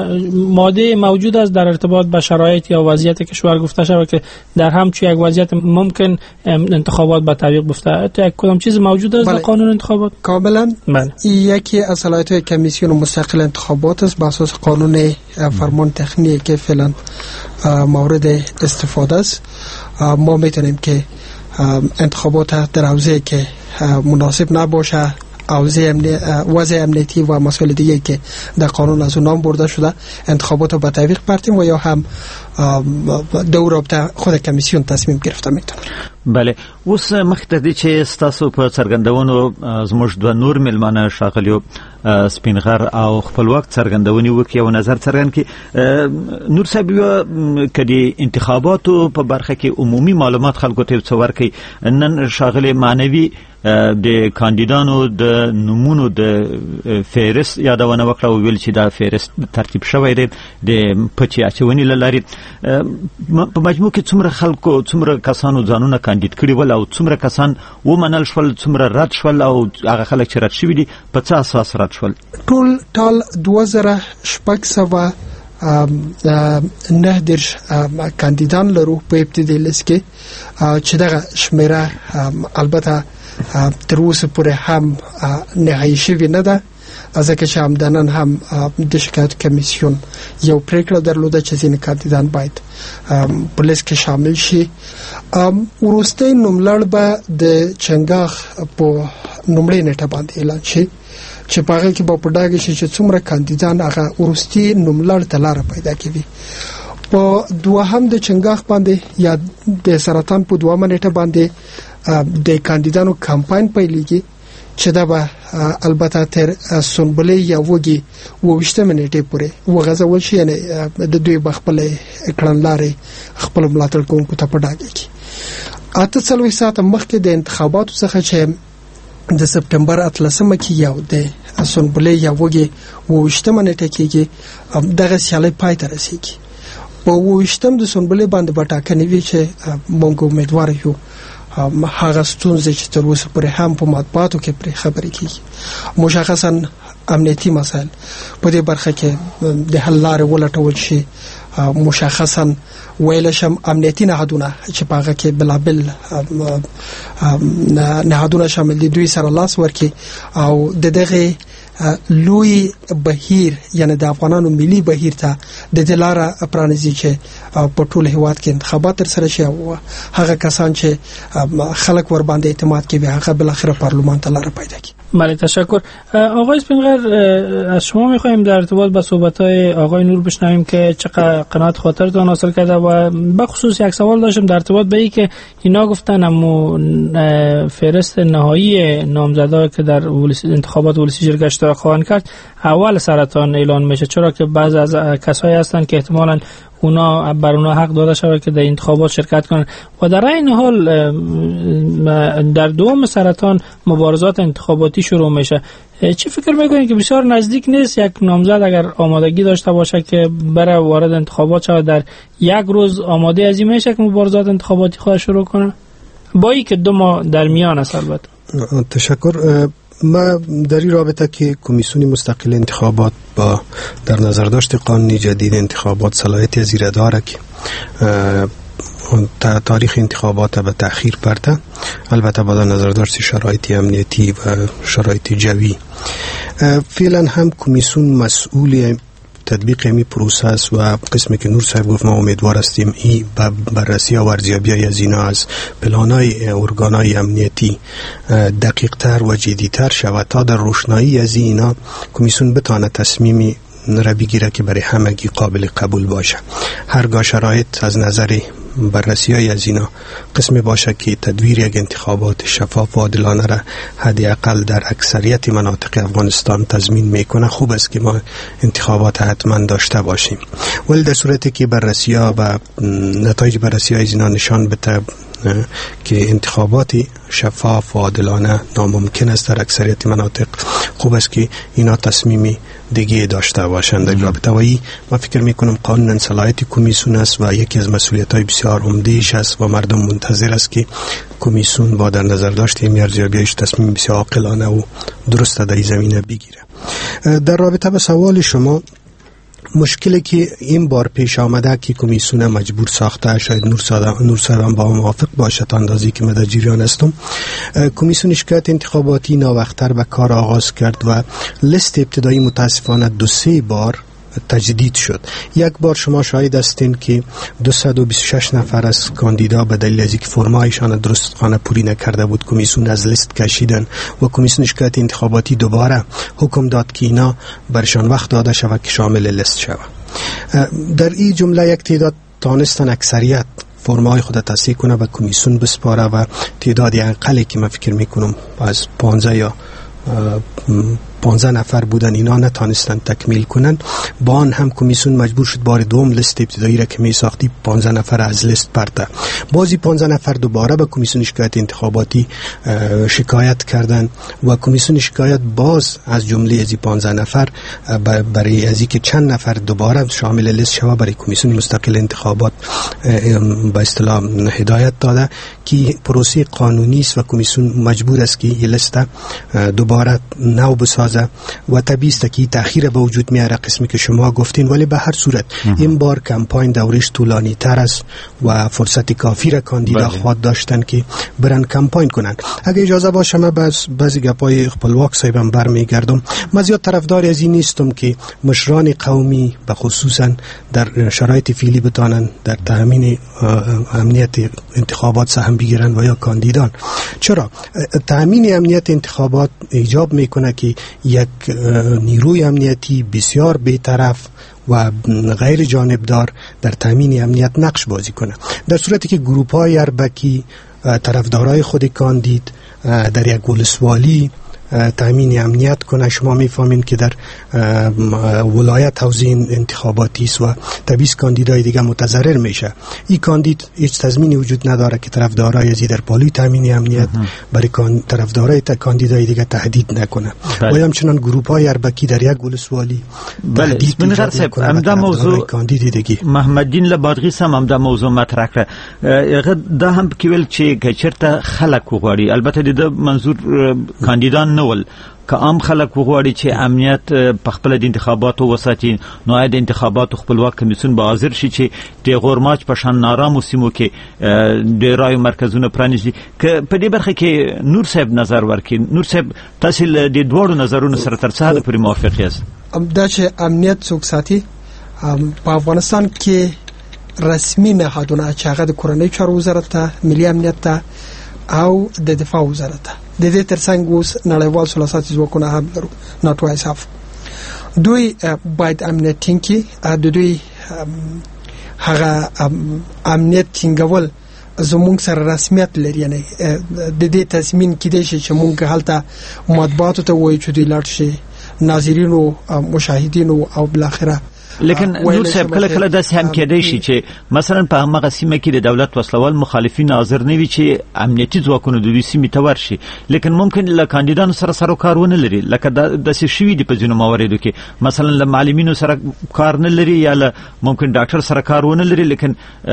ماده موجود است در ارتباط با شرایط یا وضعیت کشور گفته شده که در همچین یک وضعیت ممکن انتخابات به تعویق بیفته؟ یک کدام چیز موجود است در قانون انتخابات؟ کاملا. یکی از صلاحیت‌های کمیسیون مستقل انتخابات است، بر اساس قانون فرمان تخنیکی که فعلا مورد استفاده است. ما میتونیم که انتخابات در حوزه که مناسب نباشه، وضع امنیتی و مسائل دیگه که در قانون از اون نام برده شده، انتخابات رو به تعویق پرتیم و یا هم دو رابطه خود کمیسیون تصمیم گرفته میتونه. بله، اوس مخکې چې ستاسو په څرګندونو زموږ د نور ملمانه ښاغلیو سپینغر او خپلواک څرګندونې وکړي او نظر څرګند کړي. نور صاحب یو کدي انتخاباتو په برخه کې عمومي معلومات خلکو ته څه ورکړي. نن ښاغلی معنوي د کاندیدانو د نمونو د فهرست یادونه وکړه او ویل چې دا فهرست ترتیب شوی دی د پچې اچونې له لارې. په مجموع کې څومره خلکو څومره کسانو ځانونه کاندید کړي ول او څومره کسان ومنل شول، څومره رد شول او هغه خلک چې رد شوي دي په څه اساس رد شول؟ ټول 2600 19 کاندیدان لرو په ابتدایي لیست کې چې دغه شمیره البته تر اوسه پورې هم نهایی شوی نه ده، ځکه چې همدانن هم د شکایت کمیسیون یو پریکړه درلوده چې ځینې کاندیدان باید په لیست کې شامل شي. وروستی نوملړ به د چنګاښ په لومړۍ نیټه باندې اعلان شي چې په هغه کې به په ډاګه شي چې څومره کاندیدان هغه وروستي نوملړ ته لاره پیدا کوي. په دوهم د چنګاښ باندې یا د سرطان په دوامه نیټه باندې د کاندیدانو کمپاین پیلېږي چې دا به البته تر سنبله یا وږي 28 نیټې پورې وغځول شي، یعنی د دوی بخپل کړنلارې خپل ملاتړ کوونکو ته په ډاګه کې 48 ساعت مخکې د انتخاباتو څخه چې د سپتمبر 18 کې یو د سنبله یا وګي وشتمه نیټه کېږي دغه سیالي پای ته رسیږي. په وشتم د سنبله باندې بټاکنه وی چې مونږ امیدوار یو هغه ستونزې چې تر اوسه پورې هم په مطبوعاتو کې پرې خبرې کیږي، مشخصا امنیتي مسایل په دې برخه کې د حل لارې ولټول شي. مشخصا ویل شم امنیتي نهادونه چې په هغه کې بلابل نهادونه شامل دي دوی سره لاس ورکړي او د دغه لوی بهیر یعنی د افغانانو ملي بهیر ته د دلاره پرانیزي چې په ټول هیواد کې انتخابات تر سره شي او هغه کسان چې خلک ور باندې اعتماد کوي هغه بل اخر پارلمان ته لاره پیدا کوي. بله تشکر. آقای سپینغر از شما می‌خوایم در ارتباط با صحبت‌های آقای نور بشنویم که چقدر قناعت خاطرتون حاصل کرده و به خصوص یک سوال داشتم در ارتباط به این که اینا گفتن اما فهرست نهایی نامزدا که در انتخابات ولسی جرگه اشتراک خواهند کرد اول سرطان اعلان میشه، چرا که بعضی از کسایی هستند که احتمالاً بر اونا حق داده شود که در انتخابات شرکت کنند و در این حال در دوم سرطان مبارزات انتخاباتی شروع میشه. چی فکر میکنید که بسیار نزدیک نیست یک نامزد اگر آمادگی داشته باشه که برای وارد انتخابات شود در یک روز آماده از این میشه که مبارزات انتخاباتی خواهد شروع کنه با اینکه 2 ماه در میان است؟ البته تشکر. ما در این رابطه که کمیسیون مستقل انتخابات با در نظر داشت قانونی جدید انتخابات صلاحیت زیر داره که تاریخ انتخابات به تأخیر برده، البته با در نظر داشت شرایط امنیتی و شرایط جوی. فعلا هم کمیسیون مسئول تطبیق می پروسس و قسمی که نور صاحب گفت ما امیدوار هستیم این بررسی و ارزیابی از اینا از پلانای ارگانای امنیتی دقیق تر و جدی تر شود تا در روشنایی از اینا کمیسیون بتانه تصمیمی را بگیره که برای همگی قابل قبول باشه. هرگاه شرایط از نظر بررسی های از اینا قسمی باشه که تدویر یک انتخابات شفاف و عادلانه را حداقل در اکثریت مناطق افغانستان تضمین میکنه، خوب است که ما انتخابات حتما داشته باشیم. ولی در صورتی که بررسی ها و نتایج بررسی های از اینا نشان بده که انتخابات شفاف و عادلانه ناممکن است در اکثریت مناطق، خوب است که اینا تصمیمی دیگه داشته باشند در رابطه. و ما فکر میکنم قانون صلاحیت کمیسیون است و یکی از مسئولیت‌های بسیار عمده‌اش است و مردم منتظر است که کمیسیون با در نظر داشت این ارزیابیش تصمیم بسیار عاقلانه و درست در این زمینه بگیره. در رابطه به سوال شما، مشکلی که این بار پیش آمده که کمیسیون مجبور ساخته، شاید نور صاحب با موافق باشه تا اندازی که من در جریان هستم، کمیسیون شکایت انتخاباتی ناوقتر به کار آغاز کرد و لیست ابتدایی متاسفانه 2-3 بار تجدید شد. یک بار شما شاهد هستین که 226 نفر از کاندیدا به دلیل از اینکه فرمایشان درستانه پوری نکرده بود کمیسیون از لیست کشیدن و کمیسیون شکایت انتخاباتی دوباره حکم داد که اینا برشان وقت داده شود که شامل لیست شود. در این جمله یک تعداد تانستن اکثریت فرمای خود تصحیح کنه و کمیسیون بسپاره و تعدادی اقلی که من فکر میکنم از 15 یا 15 نفر بودن اینا نتانستن تکمیل کنن. با آن هم کمیسیون مجبور شد بار دوم لیست ابتدایی را که می ساختی 15 نفر از لیست پرته. بازی 15 نفر دوباره به کمیسیون شکایت انتخاباتی شکایت کردن و کمیسیون شکایت باز از جمله از 15 نفر برای از اینکه چند نفر دوباره شامل لیست شود برای کمیسیون مستقل انتخابات به اصطلاح هدایت داده که پروسه قانونی است و کمیسیون مجبور است که این لیست دوباره نو بسازه و طبیعی است که تأخیر به وجود میاره قسمی که شما گفتین. ولی به هر صورت این بار کمپاین دورش طولانی تر است و فرصت کافی را کاندیدا خود داشتن که برن کمپاین کنن. اگه اجازه باشه من بعضی گپای خپلواک صاحبم برمیگردم. من زیاد طرفدار از این نیستم که مشران قومی به خصوصا در شرایط فعلی بتانن در تامین امنیت انتخابات سهم بگیرن و یا کاندیدان. چرا تامین امنیت انتخابات ایجاب میکنه که یک نیروی امنیتی بسیار بی‌طرف و غیر جانبدار در تامین امنیت نقش بازی کنه. در صورتی که گروه‌های اربکی طرفدارای خود کاندید در یک ولسوالی تامین امنیت کنه. شما میفهمین که در ولایت حوزه انتخاباتی است و طبیعی کاندیدای دیگه متضرر میشه. این کاندید هیچ تضمینی وجود نداره که طرفدارای از در پالوی تامین امنیت برای طرفدارای کاندیدای دیگه تهدید نکنه. و همچنان گروپ های اربکی در یک ولسوالی تهدید ایجاد نکنه. همدا موضوع کاندید دیگه محمد دین لبادغی سم همدا موضوع مطرح کړ. دا هم کېول چې چیرته خلک وغواړي، البته د منظور کاندیدان نه ول، که عام خلک وغواړي چې امنیت په خپل د انتخاباتو وساتي، نو د انتخاباتو خپلواک کمیسیون به حاضر شي چې د غورماچ په شان نارامو سیمو کې د رایو مرکزونه پرانیزي. که په دې برخه کې نور صاحب نظر ورکړي. نور صاحب تاسو د دوړو نظرونو سره تر څه حد پورې موافق یاست؟ دا چې امنیت څوک ساتي په افغانستان کې رسمي نهادونه چې هغه د کورنۍ چارو وزارت ته، ملي امنیت ته او د دفاع وزارت ته، د دې ترڅنګ اوس نړیوال ثلاثي ځواکونه هم لرو، ناتو ایساف. دوی باید امنیت ټینګي. د دوی هغه امنیت ټینګول زموږ سره رسمیت لري، یعنی د دې تضمین کېدای شي چې موږ هلته مطبوعاتو ته وایو چې دوی لاړ شي، ناظرینو، مشاهدینو او بالاخره. لیکن نور صاحب کله کله داسې هم کېدای شي چې مثلا په هغه سیمه کې د دولت وسلوال مخالفین حاضر نه وي چې امنیتي ځواکونه د دوی سیمې ته ورشي، لیکن ممکن له کاندیدانو سره کار ونه لري. لکه داسې شوي دي په ځینو مواردو کې، مثلا له معلمینو سره کار نه لري یا له ممکن ډاکټر سره کار ونه لري، لیکن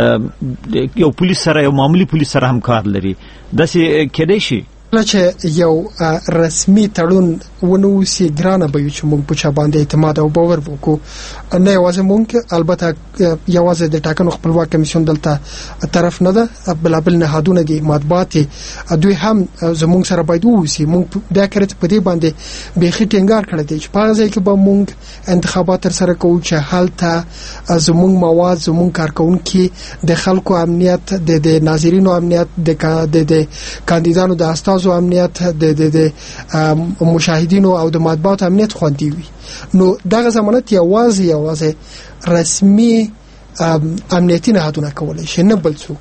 یو پولیس سره، یو معمولی پولیس سره هم کار لري. داسې کېدای شي چې یو رسمي تړون ونوسي، ګرانه به وي چې موږ په چا باندې اعتماد او باور وکړو. نه یوازې موږ، البته یوازې د ټاکنو خپلواک کمیسیون دلته طرف نه ده، بلابل نهادونه دي، مطبوعات دوی هم زموږ سره باید ووسي. موږ بیا کړه په دې باندې بیخي ټینګار کړی دی چې په هغه ځای کې به موږ انتخابات ترسره کوو چې هلته زموږ مواد، زموږ کارکونکي، د خلکو امنیت، د ناظرینو امنیت، د کاندیدانو د استازو امنیت، د مشاهدینو او د مطبوعات امنیت خوندي وي. نو دغه ضمانت یوازې رسمي امنیتي نهادونه کولی شي، نه بل څوک.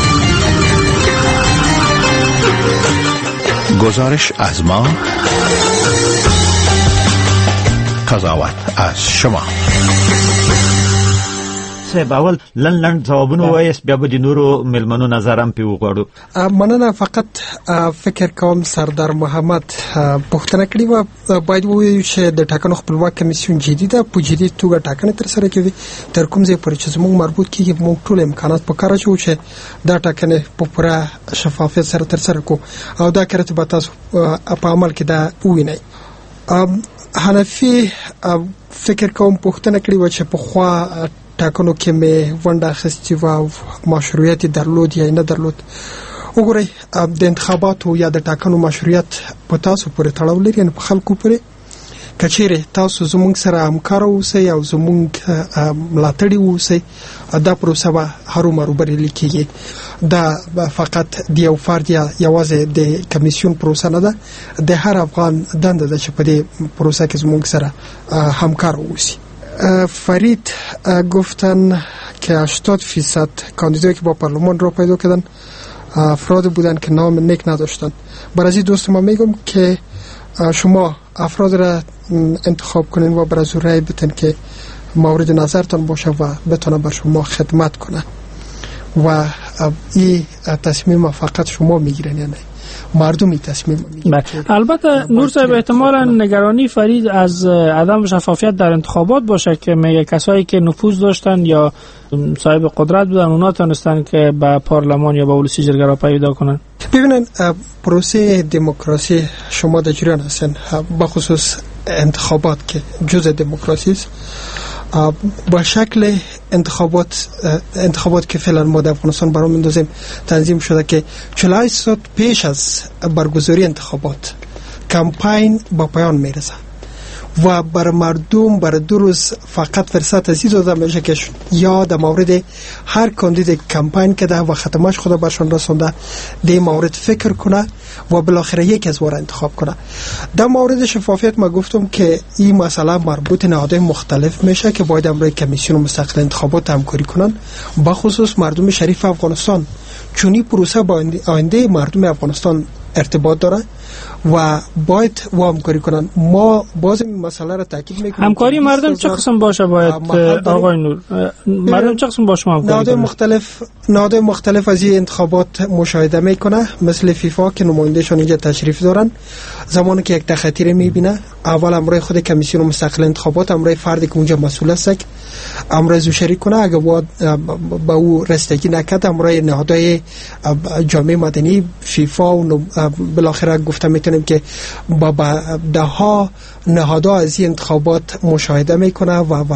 گزارش از ما، قضاوت از شما. صاحب اول لند ځوابونه وایست، بیا به د نورو ملمنو نظر هم پې وغواړو. مننه. فقط فکر کوم سردار محمد پوښتنه کړې وه، باید ووایو چې د ټاکنو خپلواک کمیسیون جدي ده، په جدي توګه ټاکنې ترسره کوي. تر کوم ځای پورې چې زموږ مربوط کېږي، موږ ټول امکانات په کار اچوو چې دا ټاکنې په پوره شفافیت سره ترسره کړو او دا کړه به تاسو په عمل کې دا ووینئ. حنفي فکر کوم پوښتنه کړې وه چې پخوا ټاکنو کې مې ونډه اخیستې وه او مشروعیت درلود یا نه درلود. وګورئ، د انتخاباتو یا د ټاکنو مشروعیت په تاسو پورې تړاو لري، یعنې په خلکو پورې. که چیرې تاسو زموږ سره همکاره اوسئ او زموږ ملاتړي اوسئ، دا پروسه به هرومرو بریالي کېږي. دا فقط د یو فرد یا یوازې د کمیسیون پروسه نه ده، د هر افغان دنده ده چې په دې پروسه کې زموږ سره همکار اوسي. فرید گفتن که 80% کاندیدایی که با پارلمان را پیدا کردن افراد بودن که نام نیک نداشتن. برای این دوست ما میگم که شما افراد را انتخاب کنین و برای رای بدین که مورد نظرتان باشه و بتونه بر شما خدمت کنه و این تصمیم فقط شما میگیرین، یعنی مردمی تصمیم میگیرن. البته نور صاحب احتمالاً نگرانی فرید از عدم شفافیت در انتخابات باشه که میگه کسایی که نفوذ داشتن یا صاحب قدرت بودن اونا تونستن که به پارلمان یا به ولسی جرگه را پیدا کنن. ببینن پروسه دموکراسی شما در جریان هستن، بخصوص انتخابات که جزء دموکراسی است. با شکل انتخابات که فعلا ما در افغانستان برام اندازیم تنظیم شده که 48 ساعت پیش از برگزاری انتخابات کمپاین با پایان میرسه و بر مردم بر 2 روز فقط فرصت ازی داده میشه که یا در مورد هر کاندید کمپاین که ده و ختمش خود برشان رسونده ده مورد فکر کنه و بالاخره یک از وار انتخاب کنه. در مورد شفافیت ما گفتم که این مسئله مربوط نهادهای مختلف میشه که باید امروی کمیسیون مستقل انتخابات همکاری کنن، بخصوص مردم شریف افغانستان، چون این پروسه با آینده مردم افغانستان ارتباط داره و باید و همکاری کنن. ما باز این مسئله را تاکید میکنیم همکاری مردم چه قسم باشه باید آقای نور؟ مردم چه قسم باشه همکاری نهادهای مختلف از این انتخابات مشاهده میکنه، مثل فیفا که نمایندهشون اینجا تشریف دارن. زمانی که یک تخطیر میبینه اول امروی خود کمیسیون مستقل انتخابات امروی فردی که اونجا مسئول است امروی زو شریک کنه، اگر با او رسیدگی نکرد امروی نهادهای جامعه مدنی فیفا و بالاخره گفته میتونیم که با ده ها نهادها از این انتخابات مشاهده میکنه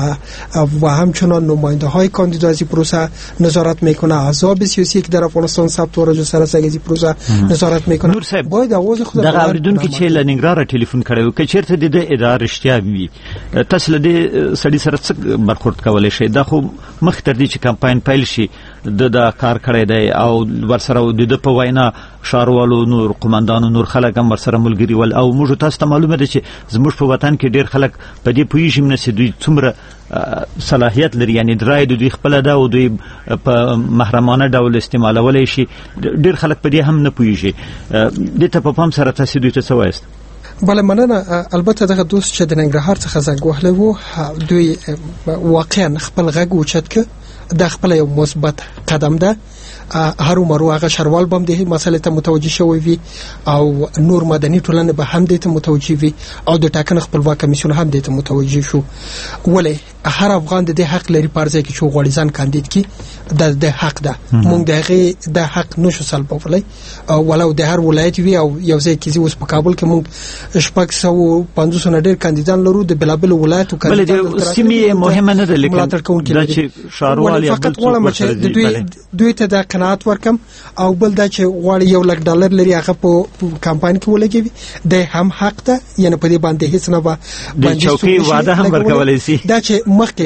و همچنان نماینده های کاندیدا از این پروسه نظارت میکنه، احزاب سیاسی که در افغانستان ثبت و رجوع سره از این پروسه نظارت میکنه. باید اواز خود د اوریدونکو چې لنګرار ټلیفون کړو که چیرته د اداره رښتیا وي تاسو له دې سړي سره څه برخورد کولای شئ؟ دا خو مخ تر دې چې کمپاین پیل شي د کار کړی دی او ورسره د په وینا ښاروالو نور قومندانو نور خلک هم ورسره ملګري ول او موږ تاسو ته معلومه ده چې زموږ په وطن کې ډېر خلک په دې پوهېږي نه چې دوی څومره صلاحیت لري، یعنی درای دوی خپله ده او دوی په محرمانه ډول استعمالولی شي. ډېر خلک په دې هم نه پوهېږي. دې ته په پام سره تاسو دوی ته څه وایست؟ بله مننه. البته دغه دوست چې د ننګرهار څخه زنګ وهلی و دوی واقعا خپل غږ اوچت که د خپل یو مثبت قدم ده. هرو مرو هغه شروال بم د مسلې ته متوجي شوی وي او نور مدني ټولنه به هم دې ته متوجي وي او د ټاکنې خپلواک کمیسیون هم دې ته متوجي شو. ولې هر افغان د دې حق لري پارځه کې چې غوړي ځان کاندید کی د حق ده. مونږ دغه د حق نشو سلبولای ولو د هر ولایت وي او یو ځای کې اوس په کابل کې مونږ شپږ 150 نه ډېر کاندیدان لرو د بلابل ولایت او کاندیدان. بل سیمه مهمه نه ده لیکن دا چې شاروال یا فقط غواړم چې دوی ته د قناعت ورکم او بل دا چې غواړي $1,00,000 لري هغه په کمپاین کې ولګي د هم حق ده، یعنی په دې باندې هیڅ نه د چوکۍ وعده هم ورکولای شي. دا چې مخکې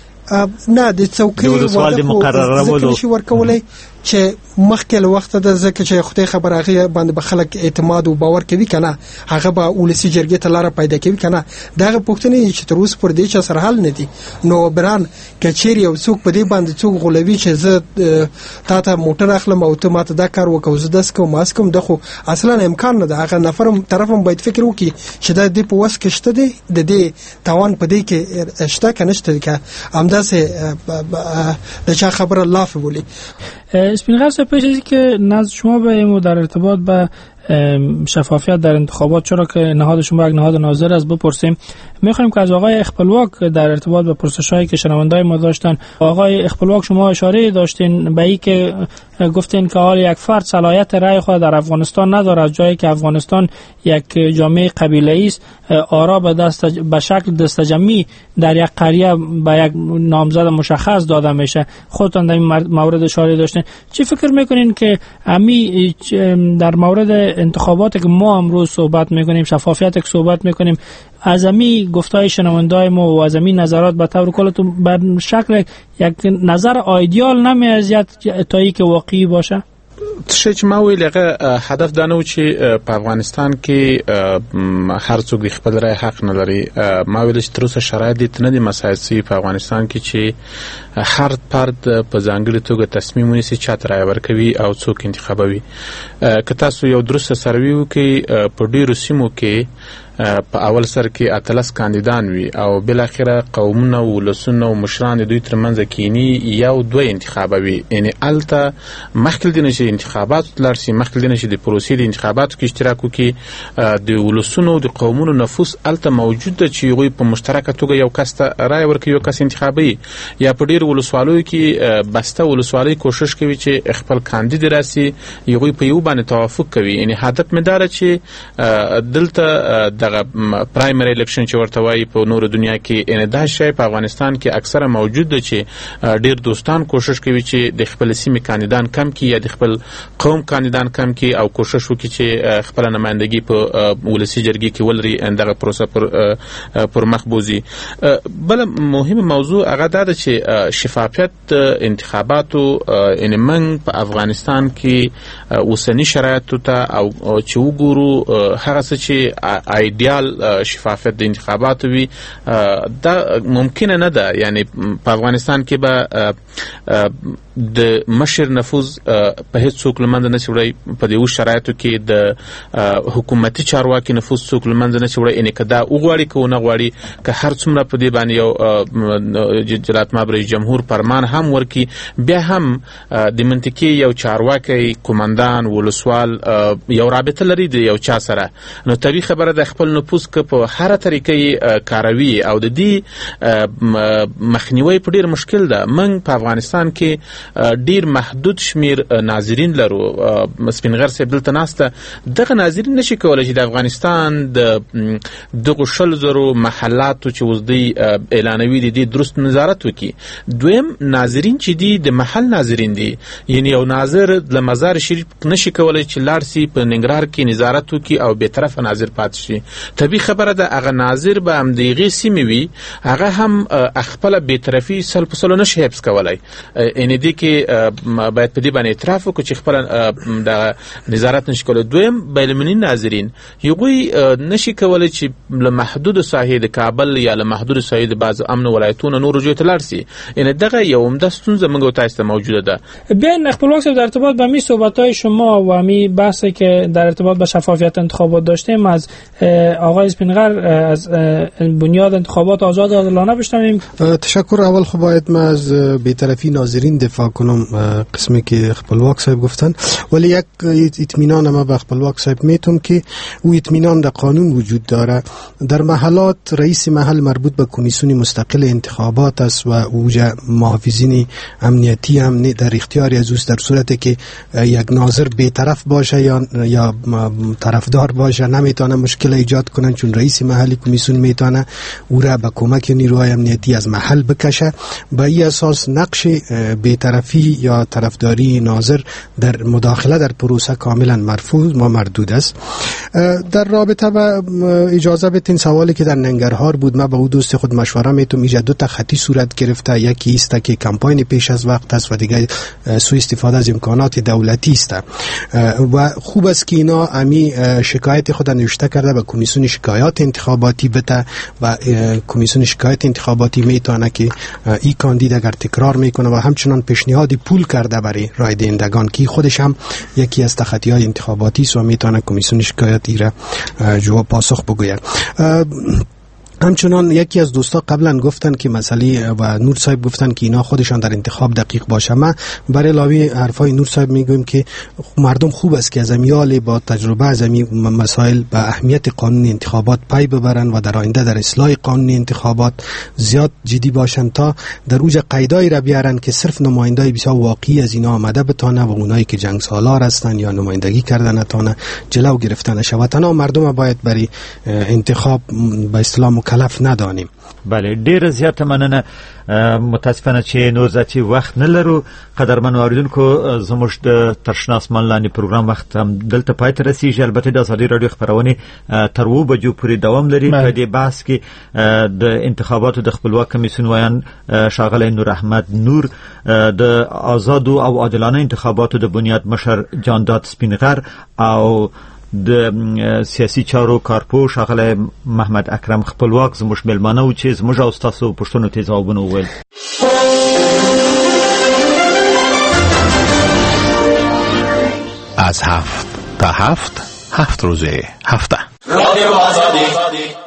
نه د چوکۍ وعده مقررولو شي ورکولای چې مخکې له وخت د ځکه چې خدای خبر هغه باندې به خلک اعتماد او باور کوي کنه هغه به ولسی جرګې ته لار پیدا کوي کنه. دغه پوښتنې چې تر اوسه پر دې چې سره حل نه دي. نو بران کچېری او څوک په دې باندې څوک غولوي چې زه تاسو موټر اخلم او ته ماته دا کار وکاو زه داس کوم ماسکم دغه اصلا امکان نه ده. هغه نفرم طرفم باید فکر وکړي چې دا د په وس کې شته دي د دې توان په دې کې شته کنه شته که همداسه د چا خبر الله فولي. اسپینغر صاحب پیش از که نظر شما به در ارتباط با شفافیت در انتخابات چرا که نهاد شما یک نهاد ناظر است بپرسیم، می‌خوایم که از آقای اخپلواک در ارتباط با پرسش‌هایی که شنونده‌های ما داشتن. آقای اخپلواک شما اشاره داشتین به این که گفتین که حال یک فرد صلاحیت رأی خود در افغانستان نداره، از جایی که افغانستان یک جامعه قبیله‌ای است آرا به شکل دستجمعی در یک قریه به یک نامزد مشخص داده میشه. خودتان در این مورد اشاره داشتین. چی فکر میکنین که امی در مورد انتخابات که ما امروز صحبت میکنیم، شفافیت که صحبت میکنیم، از امی گفتای شنوندای ما و از امی نظرات به طور کل بر شکل یک نظر ایدئال نمیازید تا ای که واقعی باشه؟ چې ما ویل هغه هدف دا نه و چې په افغانستان کې هر څوک د خپل رای حق نه لري. ما ویل چې تر اوسه شرایط دې نه دي مساعد په افغانستان کې چې هر فرد په ځانګړي توګه تصمیم ونیسي چې چاته رای ورکوي او څوک انتخابوي. که تاسو یو درسته سروي وکړئ په ډیرو سیمو کې په اول سر کې 18 کاندیدان وي او بل اخره قومونه او ولسونه او مشران دوی ترمنځ کینی یو دوه انتخابوي. یعنی الته مخکې د نشي انتخابات لرسي مخکې د نشي د پروسې د انتخاباتو کې اشتراک وکړي د ولسونو او د قومونو نفوس الته موجود ده چې یو په مشترکه توګه یو کس ته رائے ورکوي یو کس انتخابوي. یا په ډیر ولسوالیو کې بسته ولسوالۍ کوشش کوي چې خپل کاندید راسي یو په یو باندې توافق کوي. یعنی هدف مدار چې دلته دغه پرایمری الیکشن چې ورته وایي په نور دنیا کې ان دا شی په افغانستان کې اکثره موجود ده چې ډیر دوستان کوشش کوي چې د خپل سیمې کاندیدان کم کړي یا د خپل قوم کاندیدان کم کړي او کوشش وکړي چې خپل نمائندګي په ولسی جرګې کې ولري دغه پروسه پر مخ بوزي. بل مهمه موضوع هغه ده چې شفافیت انتخاباتو ان من په افغانستان کې اوسنی شرایطو ته او چې وګورو هغه څه چې ایدیال شفافیت د انتخاباتو وي دا ممکن نه ده. یعنی په افغانستان کې به د مشر نفوذ په هیڅ څوک لمنځه نه وړي. په دې شرایطو کې د حکومتي چارواکي نفوذ څوک لمنځه نه وړي. ان کدا وګړي کو نه غواړي که هر څومره په دې باندې یو جلات مابر جمهور فرمان هم ورکی، بیا هم د منطقي یو چارواکي کمانډان ولسوال یو رابطه لري د یو چا سره، نو طبيعي خبره د خپل نفوذ ک په هر طریقې کاروي او د دې مخنیوي په ډیر مشکل ده. من په افغانستان کې ډیر محدود شمیر ناظرین لرو. سپینغر صاحب دلته ناسته، دغه ناظرین نشي کولای چې د افغانستان د دغه شل زرو محلاتو چې وزدي اعلانوي دي درست نظارت وکي. دویم ناظرین چې دي د محل ناظرین دي، یعنی یو ناظر د مزار شریف نشي کولای چې لارسي په ننګرهار کې نظارت وکي او به طرف ناظر پات شي. طبيعي خبره ده هغه ناظر به هم دیغه سیمه وي، هغه هم خپل به طرفي سل په سلو نشي حفظ کولای. ان دې کې باید په دې باندې اعتراف وکړي چې خپل د نظارت نشي کولای. دویم بلمنی ناظرین یوغوی نشي کولای چې له محدود ساحې د کابل یا له محدود ساحې د بعض امن ولایتونو نور جوړ تلارسي. ان دغه یو عمده ستونزه موږ تاسو ته موجوده ده. بین خپلواک صاحب در ارتباط با می صحبت‌های شما و می بحثی که در ارتباط با شفافیت انتخابات داشتیم از آقای اسپینغر از بنیاد انتخابات آزاد و عادلانه بشنویم. تشکر. اول خب باید من از بی‌طرفی ناظرین دفاع کنم، قسمی که خپلواک صاحب گفتن، ولی یک اطمینان ما به خپلواک صاحب میتونم که او اطمینان در قانون وجود داره. در محلات رئیس محل مربوط به کمیسیون مستقل انتخابات است و اوجا محافظین امنیتی هم در اختیار از اوست. در صورتی که یک ناظر بی‌طرف باشه یا طرفدار باشه نمیتونه مشکل ایجاد کنن، چون رئیس محلی کمیسیون میتونه او را به کمک نیروهای امنیتی از محل بکشه. به این اساس نقش بی‌طرفی یا طرفداری ناظر در مداخله در پروسه کاملا مرفوض و مردود است. در رابطه با اجازه بدین سوالی که در ننگرهار بود، من با او دوست خود مشوره میتونم ایجا دو تا خطی صورت گرفته. یکی است که کمپاین پیش از وقت است و دیگه سوء استفاده از امکانات دولتی است و خوب است که اینا امی شکایت خود نوشته کرده به کمیسیون شکایات انتخاباتی بده و کمیسیون شکایت انتخاباتی میتونه که این کاندید اگر تکرار میکنه و همچنان پیشنهادی پول کرده برای رای دهندگان که خودش هم یکی از تخطی‌های انتخاباتی است و میتونه کمیسیون شکایاتی را جواب پاسخ بگوید. همچنان یکی از دوستا قبلا گفتن که مسئله و نور صاحب گفتن که اینا خودشان در انتخاب دقیق باشه. من برای علاوه حرفای نور صاحب میگم که مردم خوب است که از امیال با تجربه از مسائل به اهمیت قانون انتخابات پی ببرن و در آینده در اصلاح قانون انتخابات زیاد جدی باشن تا در اوج قیدایی را بیارن که صرف نمایندای بسیار واقعی از اینا آمده بتونه و اونایی که جنگ سالار هستن یا نمایندگی کردن نتونه جلو گرفتن شود. تنها مردم باید برای انتخاب به اصطلاح مکلف ندانیم. بله، ډیر زیات مننه. متاسفانه چې نور ذاتی وخت نه لرو. قدرمن اوریدونکو، زموږ د ترشناس منلانی پروګرام وخت هم دلته پای ته رسیږي. البته د ازادي رادیو خبرونه تر 2 بجو پورې دوام لري. په دې بحث کې د انتخاباتو د خپلواک کمیسیون ویان شاغلی نور احمد نور، د آزادو او عادلانه انتخاباتو د بنیاد مشر جانداد سپینغر او د سیاسي چارو کارپو شاغلی محمد اکرم خپلواک زموږ ملمانه و چې زموږ او تاسو پوښتنو ته ځوابونه وویل. از 7 تا 7 روزه هفته. رادیو آزادی